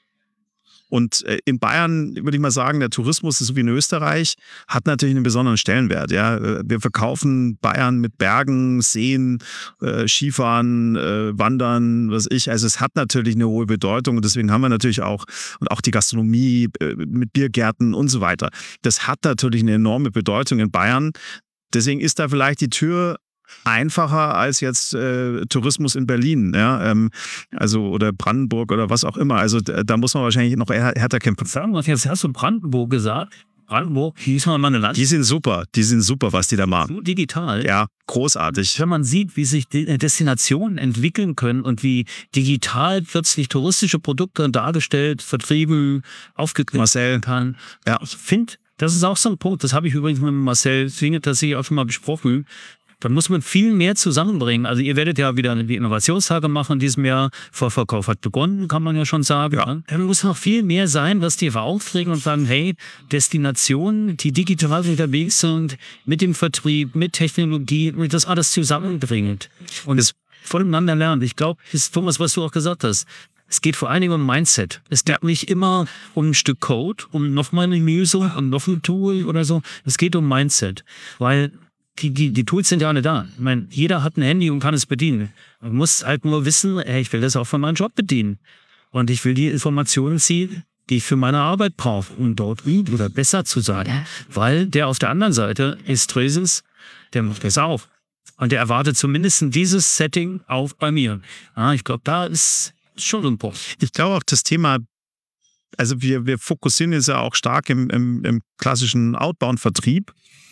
Und in Bayern, würde ich mal sagen, der Tourismus, so wie in Österreich, hat natürlich einen besonderen Stellenwert. Ja? Wir verkaufen Bayern mit Bergen, Seen, Skifahren, Wandern, was ich. Also es hat natürlich eine hohe Bedeutung und deswegen haben wir natürlich auch, und auch die Gastronomie mit Biergärten und so weiter. Das hat natürlich eine enorme Bedeutung in Bayern. Deswegen ist da vielleicht die Tür einfacher als jetzt Tourismus in Berlin, ja, also oder Brandenburg oder was auch immer. Also da muss man wahrscheinlich noch härter kämpfen. Sagen wir, jetzt hast du Brandenburg gesagt. Brandenburg, hier ist mal eine Land. Die sind super, was die da machen. Digital. Ja, großartig. Wenn man sieht, wie sich Destinationen entwickeln können und wie digital plötzlich touristische Produkte dargestellt, vertrieben, aufgegriffen werden kann. Ja. Ich finde, das ist auch so ein Punkt, das habe ich übrigens mit Marcel Zwingend tatsächlich auch schon mal besprochen. Dann muss man viel mehr zusammenbringen. Also ihr werdet ja wieder die Innovationstage machen in diesem Jahr. Vorverkauf hat begonnen, kann man ja schon sagen. Ja. Dann muss noch viel mehr sein, dass die auftreten und sagen, hey, Destinationen, die digital unterwegs sind, mit dem Vertrieb, mit Technologie, das alles zusammenbringt. Und es voneinander lernt. Ich glaube, Thomas, was du auch gesagt hast, es geht vor allen Dingen um Mindset. Es geht nicht immer um ein Stück Code, um nochmal eine Lösung, um noch ein Tool oder so. Es geht um Mindset. Weil die Tools sind ja alle da. Ich meine, jeder hat ein Handy und kann es bedienen. Man muss halt nur wissen, hey, ich will das auch für meinen Job bedienen. Und ich will die Informationen ziehen, die ich für meine Arbeit brauche, um dort oder besser zu sein. Weil der auf der anderen Seite ist Tresens, der macht das auch. Und der erwartet zumindest dieses Setting auch bei mir. Ja, ich glaube, da ist schon ein Punkt. Ich glaube auch das Thema, also wir fokussieren jetzt ja auch stark im klassischen Outbound-Vertrieb.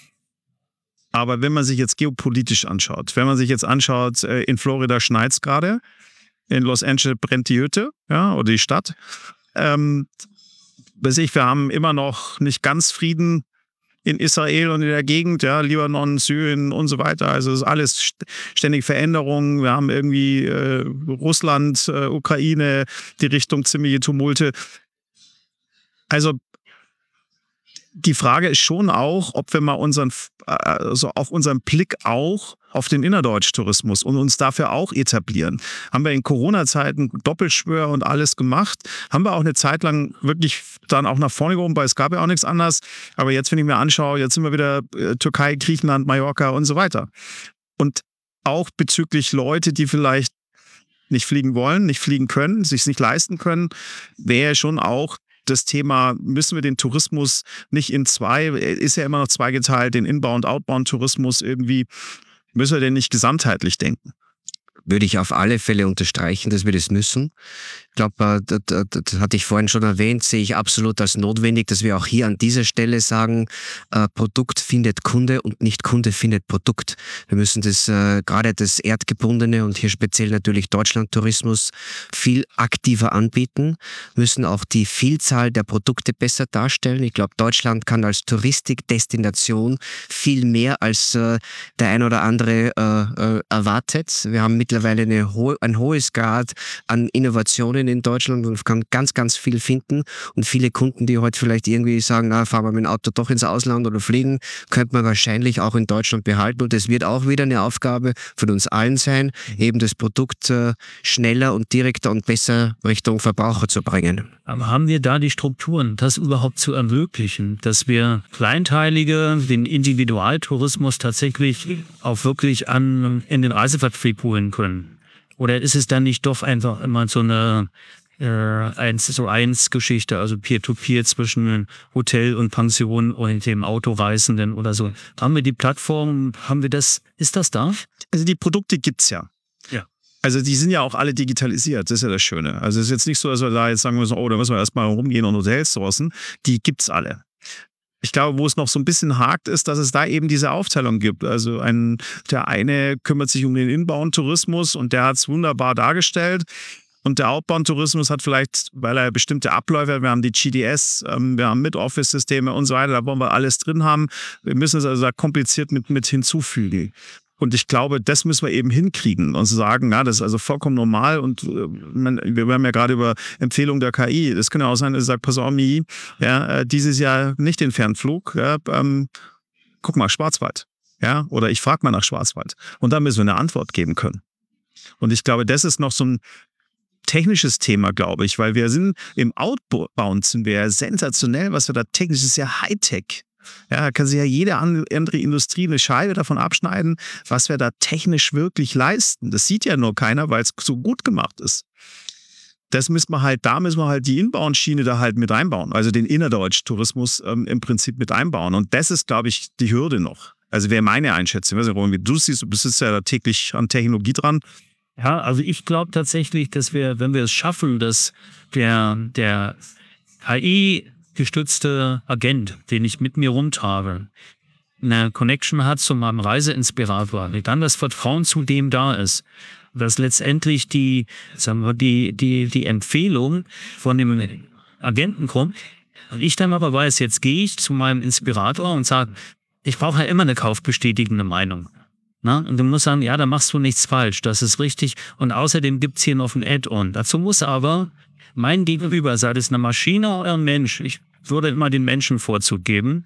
Aber wenn man sich jetzt geopolitisch anschaut, wenn man sich jetzt anschaut, in Florida schneit's gerade, in Los Angeles brennt die Hütte, ja, oder die Stadt. Wir haben immer noch nicht ganz Frieden in Israel und in der Gegend, ja, Libanon, Syrien und so weiter. Also es ist alles ständig Veränderungen. Wir haben irgendwie Russland, Ukraine, die Richtung ziemliche Tumulte. Also die Frage ist schon auch, ob wir mal unseren Blick auch auf den Innerdeutsch-Tourismus und uns dafür auch etablieren. Haben wir in Corona-Zeiten Doppelschwör und alles gemacht. Haben wir auch eine Zeit lang wirklich dann auch nach vorne gehoben, weil es gab ja auch nichts anderes. Aber jetzt, wenn ich mir anschaue, jetzt sind wir wieder Türkei, Griechenland, Mallorca und so weiter. Und auch bezüglich Leute, die vielleicht nicht fliegen wollen, nicht fliegen können, sich es nicht leisten können, wäre schon auch das Thema, müssen wir den Tourismus nicht in zwei, ist ja immer noch zweigeteilt, den Inbound-, Outbound-Tourismus irgendwie, müssen wir den nicht gesamtheitlich denken? Würde ich auf alle Fälle unterstreichen, dass wir das müssen. Ich glaube, das hatte ich vorhin schon erwähnt, sehe ich absolut als notwendig, dass wir auch hier an dieser Stelle sagen, Produkt findet Kunde und nicht Kunde findet Produkt. Wir müssen das gerade das Erdgebundene und hier speziell natürlich Deutschland-Tourismus viel aktiver anbieten, müssen auch die Vielzahl der Produkte besser darstellen. Ich glaube, Deutschland kann als Touristikdestination viel mehr als der ein oder andere erwartet. Wir haben mittlerweile ein hohes Grad an Innovationen in Deutschland und kann ganz, ganz viel finden. Und viele Kunden, die heute vielleicht irgendwie sagen, fahren wir mit dem Auto doch ins Ausland oder fliegen, könnte man wahrscheinlich auch in Deutschland behalten. Und das wird auch wieder eine Aufgabe von uns allen sein, eben das Produkt schneller und direkter und besser Richtung Verbraucher zu bringen. Aber haben wir da die Strukturen, das überhaupt zu ermöglichen, dass wir kleinteilige, den Individualtourismus tatsächlich auch wirklich in den Reisevertrieb holen können? Oder ist es dann nicht doch einfach immer so eine 1:1 also Peer-to-Peer zwischen Hotel und Pension und dem Autoreisenden oder so? Haben wir die Plattform, haben wir das, ist das da? Also die Produkte gibt's ja. Ja. Also die sind ja auch alle digitalisiert, das ist ja das Schöne. Also es ist jetzt nicht so, dass wir da jetzt sagen müssen, da müssen wir erstmal rumgehen und Hotels sourcen. Die gibt's alle. Ich glaube, wo es noch so ein bisschen hakt, ist, dass es da eben diese Aufteilung gibt. Also der eine kümmert sich um den Inbound-Tourismus und der hat es wunderbar dargestellt. Und der Outbound-Tourismus hat vielleicht, weil er bestimmte Abläufe hat, wir haben die GDS, wir haben Mid-Office-Systeme und so weiter, da wollen wir alles drin haben. Wir müssen es also da kompliziert mit hinzufügen. Und ich glaube, das müssen wir eben hinkriegen und sagen, ja, das ist also vollkommen normal. Und wir haben ja gerade über Empfehlungen der KI. Das kann ja auch sein, dass er sagt, pass auf, ja, dieses Jahr nicht den Fernflug. Ja, guck mal, Schwarzwald. Ja, oder ich frage mal nach Schwarzwald. Und da müssen wir eine Antwort geben können. Und ich glaube, das ist noch so ein technisches Thema, glaube ich, weil wir sind im Outbound sind wir ja sensationell, was wir da technisch ist ja Hightech. Ja, da kann sich ja jede andere Industrie eine Scheibe davon abschneiden, was wir da technisch wirklich leisten. Das sieht ja nur keiner, weil es so gut gemacht ist. Da müssen wir halt die Inbound-Schiene da halt mit einbauen, also den Innerdeutsch-Tourismus im Prinzip mit einbauen. Und das ist, glaube ich, die Hürde noch. Also wäre meine Einschätzung. Ich weiß nicht, wie du siehst, du bist ja da täglich an Technologie dran. Ja, also ich glaube tatsächlich, dass wir, wenn wir es schaffen, dass der KI-gestützte Agent, den ich mit mir rumtrage, eine Connection hat zu meinem Reiseinspirator, dann das Vertrauen zu dem da ist, dass letztendlich die Empfehlung von dem Agenten kommt und ich dann aber weiß, jetzt gehe ich zu meinem Inspirator und sage, ich brauche ja immer eine kaufbestätigende Meinung. Na? Und du musst sagen, ja, da machst du nichts falsch, das ist richtig. Und außerdem gibt's hier noch ein Add-on. Dazu muss aber mein Gegenüber, sei es eine Maschine oder ein Mensch, ich würde immer den Menschen Vorzug geben,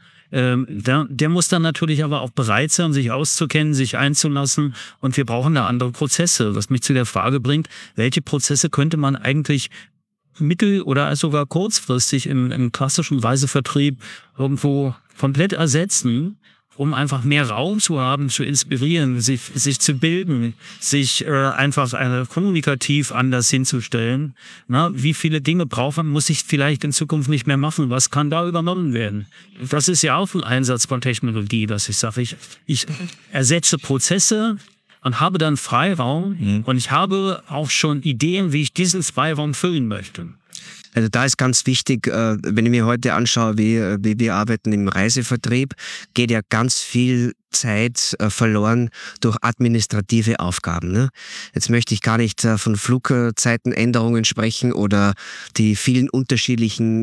der muss dann natürlich aber auch bereit sein, sich auszukennen, sich einzulassen. Und wir brauchen da andere Prozesse, was mich zu der Frage bringt, welche Prozesse könnte man eigentlich mittel- oder sogar kurzfristig im klassischen Reisevertrieb irgendwo komplett ersetzen, um einfach mehr Raum zu haben, zu inspirieren, sich zu bilden, sich einfach kommunikativ anders hinzustellen. Na, wie viele Dinge muss ich vielleicht in Zukunft nicht mehr machen? Was kann da übernommen werden? Das ist ja auch ein Einsatz von Technologie, dass ich sage, ich ersetze Prozesse und habe dann Freiraum und ich habe auch schon Ideen, wie ich diesen Freiraum füllen möchte. Also da ist ganz wichtig, wenn ich mir heute anschaue, wie wir arbeiten im Reisevertrieb, geht ja ganz viel Zeit verloren durch administrative Aufgaben. Ne? Jetzt möchte ich gar nicht von Flugzeitenänderungen sprechen oder die vielen unterschiedlichen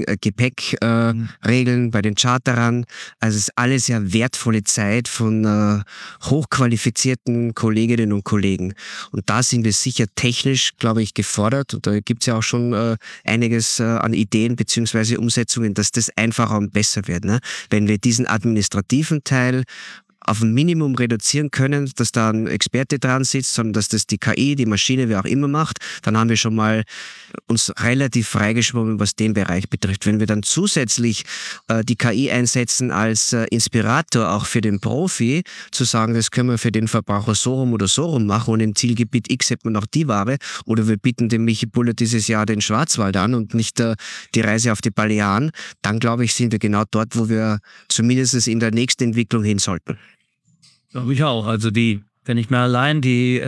Gepäckregeln bei den Charterern. Also es ist alles ja wertvolle Zeit von hochqualifizierten Kolleginnen und Kollegen. Und da sind wir sicher technisch, glaube ich, gefordert. Und da gibt es ja auch schon einiges an Ideen bzw. Umsetzungen, dass das einfacher und besser wird. Ne? Wenn wir diesen administrativen Teil auf ein Minimum reduzieren können, dass da ein Experte dran sitzt, sondern dass das die KI, die Maschine, wer auch immer macht, dann haben wir schon mal uns relativ freigeschwommen, was den Bereich betrifft. Wenn wir dann zusätzlich die KI einsetzen als Inspirator auch für den Profi, zu sagen, das können wir für den Verbraucher so rum oder so rum machen und im Zielgebiet X hat man noch die Ware, oder wir bieten dem Michi Buller dieses Jahr den Schwarzwald an und nicht die Reise auf die Balearen, dann glaube ich, sind wir genau dort, wo wir zumindest in der nächsten Entwicklung hin sollten. Glaube ich auch. Also wenn ich mir allein die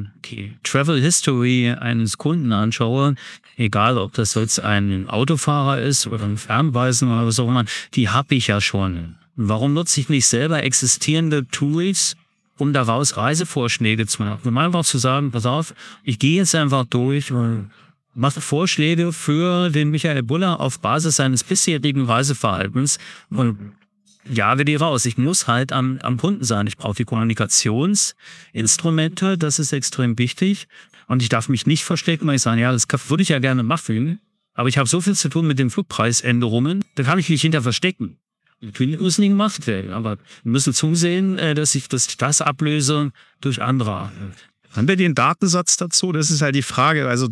Travel History eines Kunden anschaue, egal ob das jetzt ein Autofahrer ist oder ein Fernreisender oder so, die habe ich ja schon. Warum nutze ich nicht selber existierende Tools, um daraus Reisevorschläge zu machen? Um einfach zu sagen, pass auf, ich gehe jetzt einfach durch und mache Vorschläge für den Michael Buller auf Basis seines bisherigen Reiseverhaltens und jage die raus. Ich muss halt am Kunden sein. Ich brauche die Kommunikationsinstrumente, das ist extrem wichtig. Und ich darf mich nicht verstecken, weil ich sage, ja, das würde ich ja gerne machen, aber ich habe so viel zu tun mit den Flugpreisänderungen, da kann ich mich hinter verstecken. Ich muss nicht gemacht werden, aber wir müssen zusehen, dass ich das ablöse durch andere. Haben wir den Datensatz dazu? Das ist halt die Frage. Also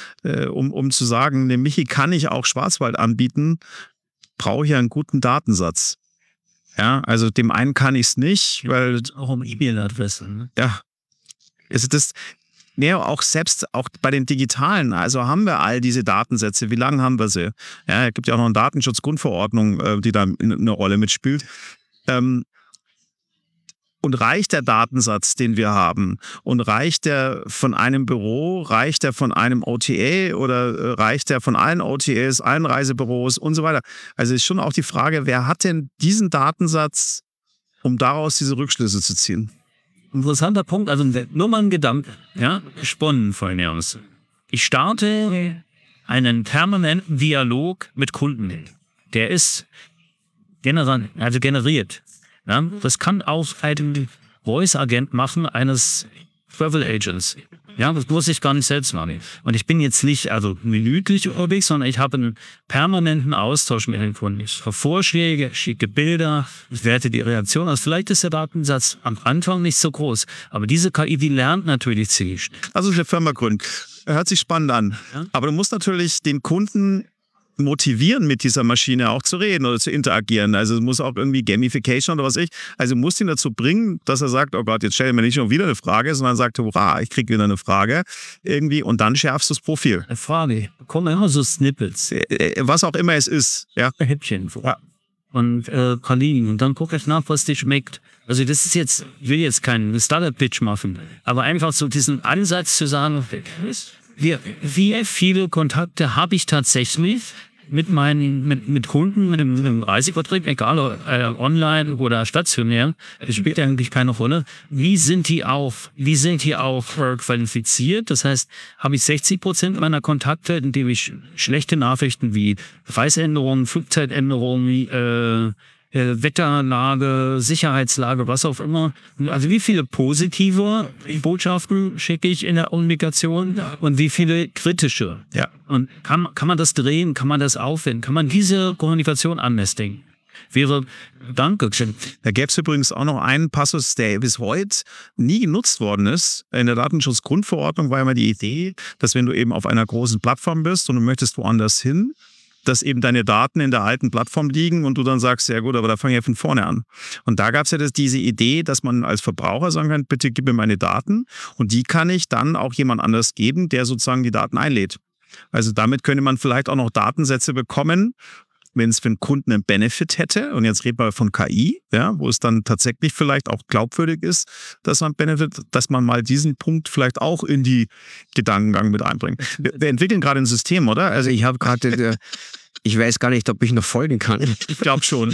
um zu sagen, dem Michi kann ich auch Schwarzwald anbieten, brauche ich ja einen guten Datensatz. Ja, also dem einen kann ich es nicht, weil auch um E-Mail-Adresse. Ne? Ja, also auch selbst auch bei den digitalen, also haben wir all diese Datensätze. Wie lange haben wir sie? Ja, es gibt ja auch noch eine Datenschutzgrundverordnung, die da eine Rolle mitspielt. Und Und reicht der Datensatz, den wir haben? Und reicht der von einem Büro? Reicht der von einem OTA? Oder reicht der von allen OTAs, allen Reisebüros und so weiter? Also ist schon auch die Frage, wer hat denn diesen Datensatz, um daraus diese Rückschlüsse zu ziehen? Interessanter Punkt, also nur mal ein Gedanke, ja, gesponnen von mir aus. Ich starte einen permanenten Dialog mit Kunden. Der ist generiert. Ja, das kann auch ein Voice-Agent machen eines Travel Agents. Ja, das muss ich gar nicht selbst machen. Und ich bin jetzt nicht minütlich unterwegs, sondern ich habe einen permanenten Austausch mit den Kunden. Ich habe Vorschläge, schicke Bilder, ich werte die Reaktion aus. Vielleicht ist der Datensatz am Anfang nicht so groß, aber diese KI, die lernt natürlich ziemlich schnell. Also eine Firma gründen. Hört sich spannend an. Ja. Aber du musst natürlich den Kunden motivieren, mit dieser Maschine auch zu reden oder zu interagieren. Also es muss auch irgendwie Gamification oder was Also du musst ihn dazu bringen, dass er sagt, oh Gott, jetzt stell mir nicht schon wieder eine Frage, sondern sagt, hurra, ich kriege wieder eine Frage irgendwie und dann schärfst du das Profil. Eine Frage, bekommen immer so Snippets. Was auch immer es ist. Ja. Häppchen. Ja. Und Pralinen. Und dann gucke ich nach, was dir schmeckt. Also das ist jetzt, ich will jetzt keinen Startup-Pitch machen, aber einfach so diesen Ansatz zu sagen, wie viele Kontakte habe ich tatsächlich mit Kunden, mit dem Reisevertrieb, egal ob online oder stationär, das spielt eigentlich keine Rolle. Wie sind die auch qualifiziert? Das heißt, habe ich 60% meiner Kontakte, indem ich schlechte Nachrichten wie Preisänderungen, Flugzeitänderungen, Wetterlage, Sicherheitslage, was auch immer. Also wie viele positive Botschaften schicke ich in der Kommunikation und wie viele kritische? Ja. Und kann man das drehen? Kann man das aufwenden? Kann man diese Kommunikation annästigen? Danke. Da gäbe es übrigens auch noch einen Passus, der bis heute nie genutzt worden ist. In der Datenschutzgrundverordnung war immer die Idee, dass wenn du eben auf einer großen Plattform bist und du möchtest woanders hin, dass eben deine Daten in der alten Plattform liegen und du dann sagst, ja gut, aber da fange ich ja von vorne an. Und da gab es ja diese Idee, dass man als Verbraucher sagen kann, bitte gib mir meine Daten und die kann ich dann auch jemand anders geben, der sozusagen die Daten einlädt. Also damit könnte man vielleicht auch noch Datensätze bekommen, wenn es für den Kunden einen Benefit hätte, und jetzt reden wir von KI, ja, wo es dann tatsächlich vielleicht auch glaubwürdig ist, dass man mal diesen Punkt vielleicht auch in die Gedankengang mit einbringt. Wir entwickeln gerade ein System, oder? Also ich habe gerade, ich weiß gar nicht, ob ich noch folgen kann. Ich glaube schon.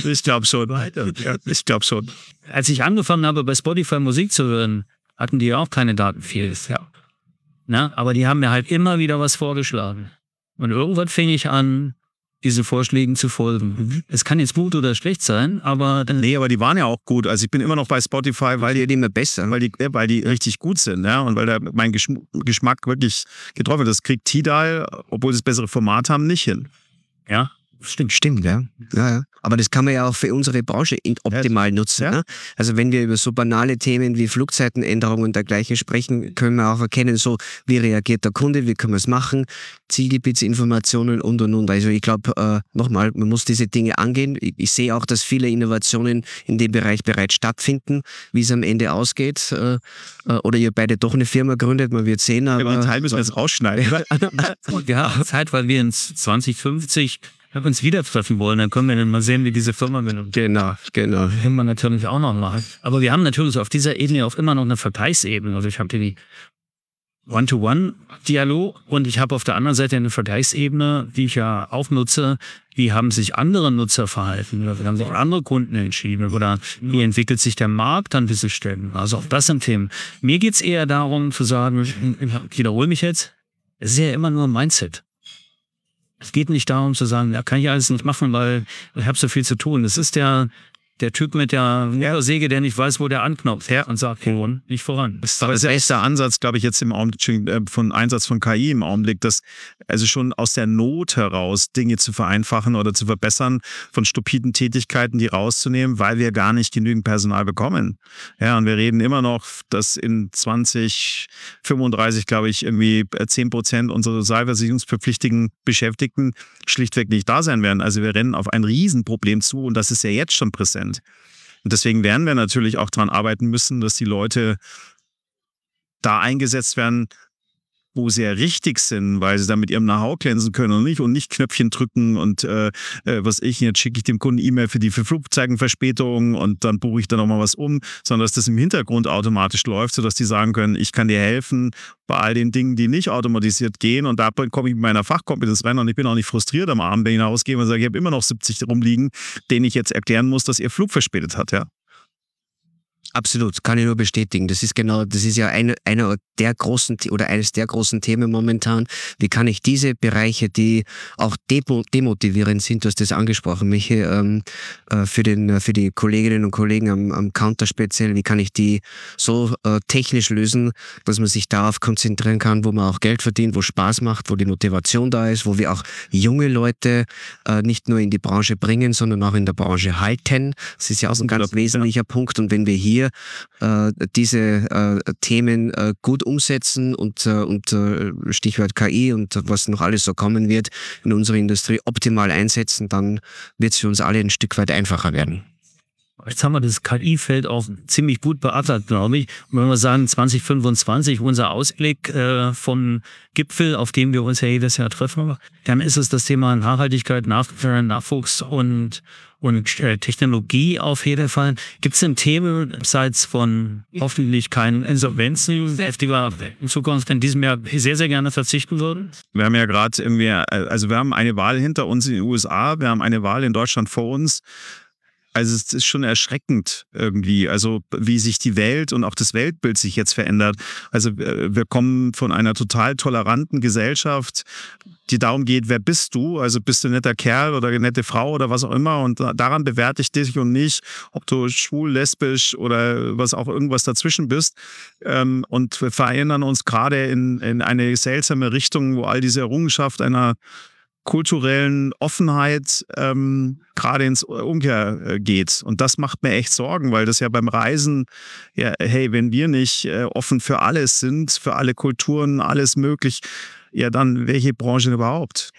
Ja, ich glaube schon. Als ich angefangen habe, bei Spotify Musik zu hören, hatten die auch keine Daten viel. Ja. Na, aber die haben mir halt immer wieder was vorgeschlagen. Und irgendwann fing ich an, diesen Vorschlägen zu folgen. Es kann jetzt gut oder schlecht sein, aber dann... Nee, aber die waren ja auch gut. Also ich bin immer noch bei Spotify, weil die immer besser, weil die richtig gut sind, ja, und weil da mein Geschmack wirklich getroffen wird. Das kriegt Tidal, obwohl sie das bessere Format haben, nicht hin. Ja. Stimmt, ja. Ja. Aber das kann man ja auch für unsere Branche optimal nutzen. Ja. Ne? Also wenn wir über so banale Themen wie Flugzeitenänderungen und dergleichen sprechen, können wir auch erkennen, so wie reagiert der Kunde, wie können wir es machen, Zielgebietsinformationen und. Also ich glaube, nochmal, man muss diese Dinge angehen. Ich sehe auch, dass viele Innovationen in dem Bereich bereits stattfinden, wie es am Ende ausgeht. Oder ihr beide doch eine Firma gründet, man wird sehen. Aber einen Teil müssen wir jetzt rausschneiden. Ja, Zeit, weil wir in 2050 uns wieder treffen wollen, dann können wir dann mal sehen, wie diese Firma wird. Genau. Können wir natürlich auch noch machen. Aber wir haben natürlich auf dieser Ebene auch immer noch eine Vergleichsebene. Also ich habe die One-to-One-Dialog und ich habe auf der anderen Seite eine Vergleichsebene, die ich ja auch nutze. Wie haben sich andere Nutzer verhalten? Oder wie haben sich andere Kunden entschieden? Oder wie entwickelt sich der Markt an diesen Stellen? Also auch das sind Themen. Mir geht es eher darum zu sagen, ich wiederhole mich jetzt, es ist ja immer nur ein Mindset. Es geht nicht darum zu sagen, ja, kann ich alles nicht machen, weil ich habe so viel zu tun. Das ist der Typ mit der Säge, der nicht weiß, wo der anknopft, und sagt, nicht voran. Das ist der beste Ansatz, glaube ich, jetzt im Augenblick von Einsatz von KI im Augenblick, dass also schon aus der Not heraus Dinge zu vereinfachen oder zu verbessern, von stupiden Tätigkeiten die rauszunehmen, weil wir gar nicht genügend Personal bekommen. Ja, und wir reden immer noch, dass in 2035, glaube ich, irgendwie 10% unserer sozialversicherungspflichtigen Beschäftigten schlichtweg nicht da sein werden. Also wir rennen auf ein Riesenproblem zu und das ist ja jetzt schon präsent. Und deswegen werden wir natürlich auch daran arbeiten müssen, dass die Leute da eingesetzt werden, wo sie ja richtig sind, weil sie dann mit ihrem Know-how glänzen können und nicht Knöpfchen drücken und jetzt schicke ich dem Kunden E-Mail für Flugzeugenverspätung und dann buche ich da nochmal was um, sondern dass das im Hintergrund automatisch läuft, sodass die sagen können, ich kann dir helfen bei all den Dingen, die nicht automatisiert gehen, und da komme ich mit meiner Fachkompetenz rein und ich bin auch nicht frustriert am Abend, wenn ich nach Hause gehe und sage, ich habe immer noch 70 rumliegen, denen ich jetzt erklären muss, dass ihr Flug verspätet hat, ja. Absolut, kann ich nur bestätigen. Das ist ja eines der großen Themen momentan. Wie kann ich diese Bereiche, die auch demotivierend sind, du hast das angesprochen, Michi, für die Kolleginnen und Kollegen am Counter speziell, wie kann ich die so technisch lösen, dass man sich darauf konzentrieren kann, wo man auch Geld verdient, wo Spaß macht, wo die Motivation da ist, wo wir auch junge Leute nicht nur in die Branche bringen, sondern auch in der Branche halten. Das ist ja auch ein ganz wesentlicher Punkt. Und wenn wir hier diese Themen gut umsetzen und Stichwort KI und was noch alles so kommen wird, in unserer Industrie optimal einsetzen, dann wird es für uns alle ein Stück weit einfacher werden. Jetzt haben wir das KI-Feld auch ziemlich gut beackert, glaube ich. Und wenn wir sagen 2025, unser Ausblick von Gipfel, auf dem wir uns ja jedes Jahr treffen, dann ist es das Thema Nachhaltigkeit, Nachwuchs und Technologie auf jeden Fall. Gibt es denn Themen, abseits von hoffentlich keinen Insolvenzen, auf die wir in Zukunft in diesem Jahr sehr, sehr gerne verzichten würden? Wir haben ja gerade wir haben eine Wahl hinter uns in den USA, wir haben eine Wahl in Deutschland vor uns. Also es ist schon erschreckend irgendwie, also wie sich die Welt und auch das Weltbild sich jetzt verändert. Also wir kommen von einer total toleranten Gesellschaft, die darum geht, wer bist du? Also bist du ein netter Kerl oder eine nette Frau oder was auch immer, und daran bewerte ich dich und nicht, ob du schwul, lesbisch oder was auch irgendwas dazwischen bist. Und wir verändern uns gerade in eine seltsame Richtung, wo all diese Errungenschaft einer kulturellen Offenheit gerade ins Umkehr geht. Und das macht mir echt Sorgen, weil das ja beim Reisen, ja, hey, wenn wir nicht offen für alles sind, für alle Kulturen, alles möglich, ja, dann welche Branche überhaupt?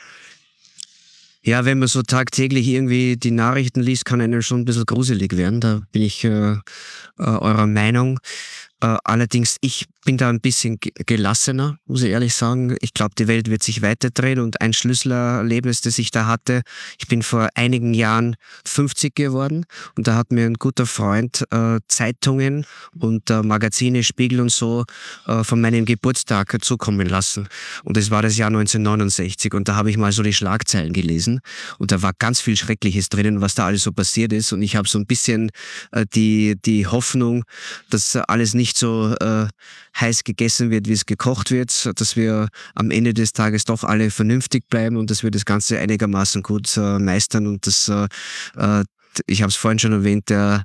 Ja, wenn man so tagtäglich irgendwie die Nachrichten liest, kann einem schon ein bisschen gruselig werden. Da bin ich eurer Meinung. Allerdings, ich bin da ein bisschen gelassener, muss ich ehrlich sagen. Ich glaube, die Welt wird sich weiterdrehen, und ein Schlüsselerlebnis, das ich da hatte, ich bin vor einigen Jahren 50 geworden, und da hat mir ein guter Freund Zeitungen und Magazine, Spiegel und so von meinem Geburtstag zukommen lassen. Und das war das Jahr 1969, und da habe ich mal so die Schlagzeilen gelesen, und da war ganz viel Schreckliches drinnen, was da alles so passiert ist, und ich habe so ein bisschen die Hoffnung, dass alles nicht so heiß gegessen wird, wie es gekocht wird, dass wir am Ende des Tages doch alle vernünftig bleiben und dass wir das Ganze einigermaßen gut meistern, und dass ich habe es vorhin schon erwähnt, der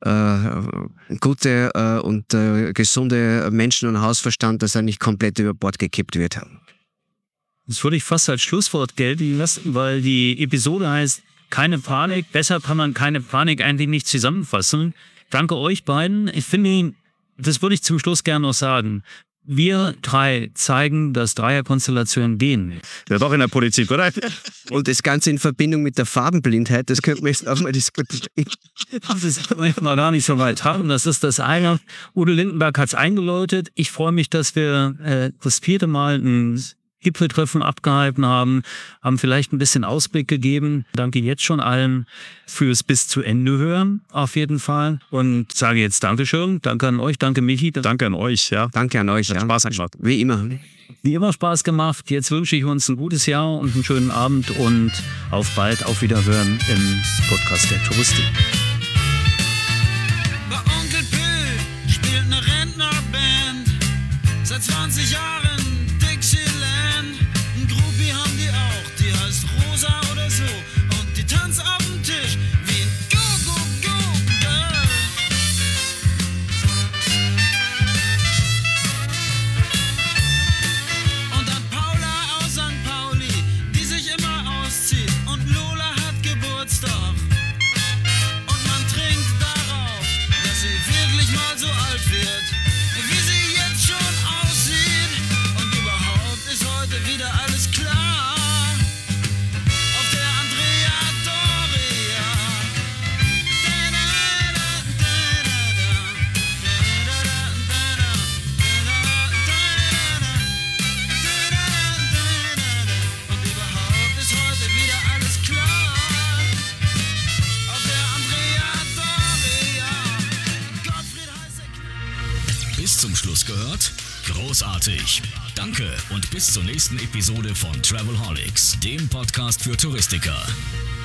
gute und gesunde Menschen- und Hausverstand, dass er nicht komplett über Bord gekippt wird. Das würde ich fast als Schlusswort gelten lassen, weil die Episode heißt keine Panik. Besser kann man keine Panik eigentlich nicht zusammenfassen. Danke euch beiden. Ich finde, das würde ich zum Schluss gerne noch sagen. Wir drei zeigen, dass Dreierkonstellationen gehen. Ja, doch in der Politik, oder? Und das Ganze in Verbindung mit der Farbenblindheit, das könnten wir jetzt auch mal diskutieren. Das ist noch gar nicht so weit haben. Das ist das eine. Udo Lindenberg hat es eingeläutet. Ich freue mich, dass wir das 4. Mal ein Gipfeltreffen abgehalten haben vielleicht ein bisschen Ausblick gegeben. Danke jetzt schon allen fürs bis zu Ende hören, auf jeden Fall. Und sage jetzt Dankeschön. Danke an euch, danke Michi. Danke an euch, ja. Danke an euch. Hat Spaß gemacht. Wie immer. Wie immer Spaß gemacht. Jetzt wünsche ich uns ein gutes Jahr und einen schönen Abend und auf bald, auf Wiederhören im Podcast der Touristik. Bei Onkel Pö spielt eine Rentnerband seit 20 Jahren. Dixieland, ein Groupie haben die auch, die heißt Rosa oder so, und die tanzt auf dem Tisch wie ein Go-Go-Go-Girl. Und dann Paula aus St. Pauli, die sich immer auszieht, und Lola hat Geburtstag. Und zum Schluss gehört? Großartig. Danke und bis zur nächsten Episode von Travelholics, dem Podcast für Touristiker.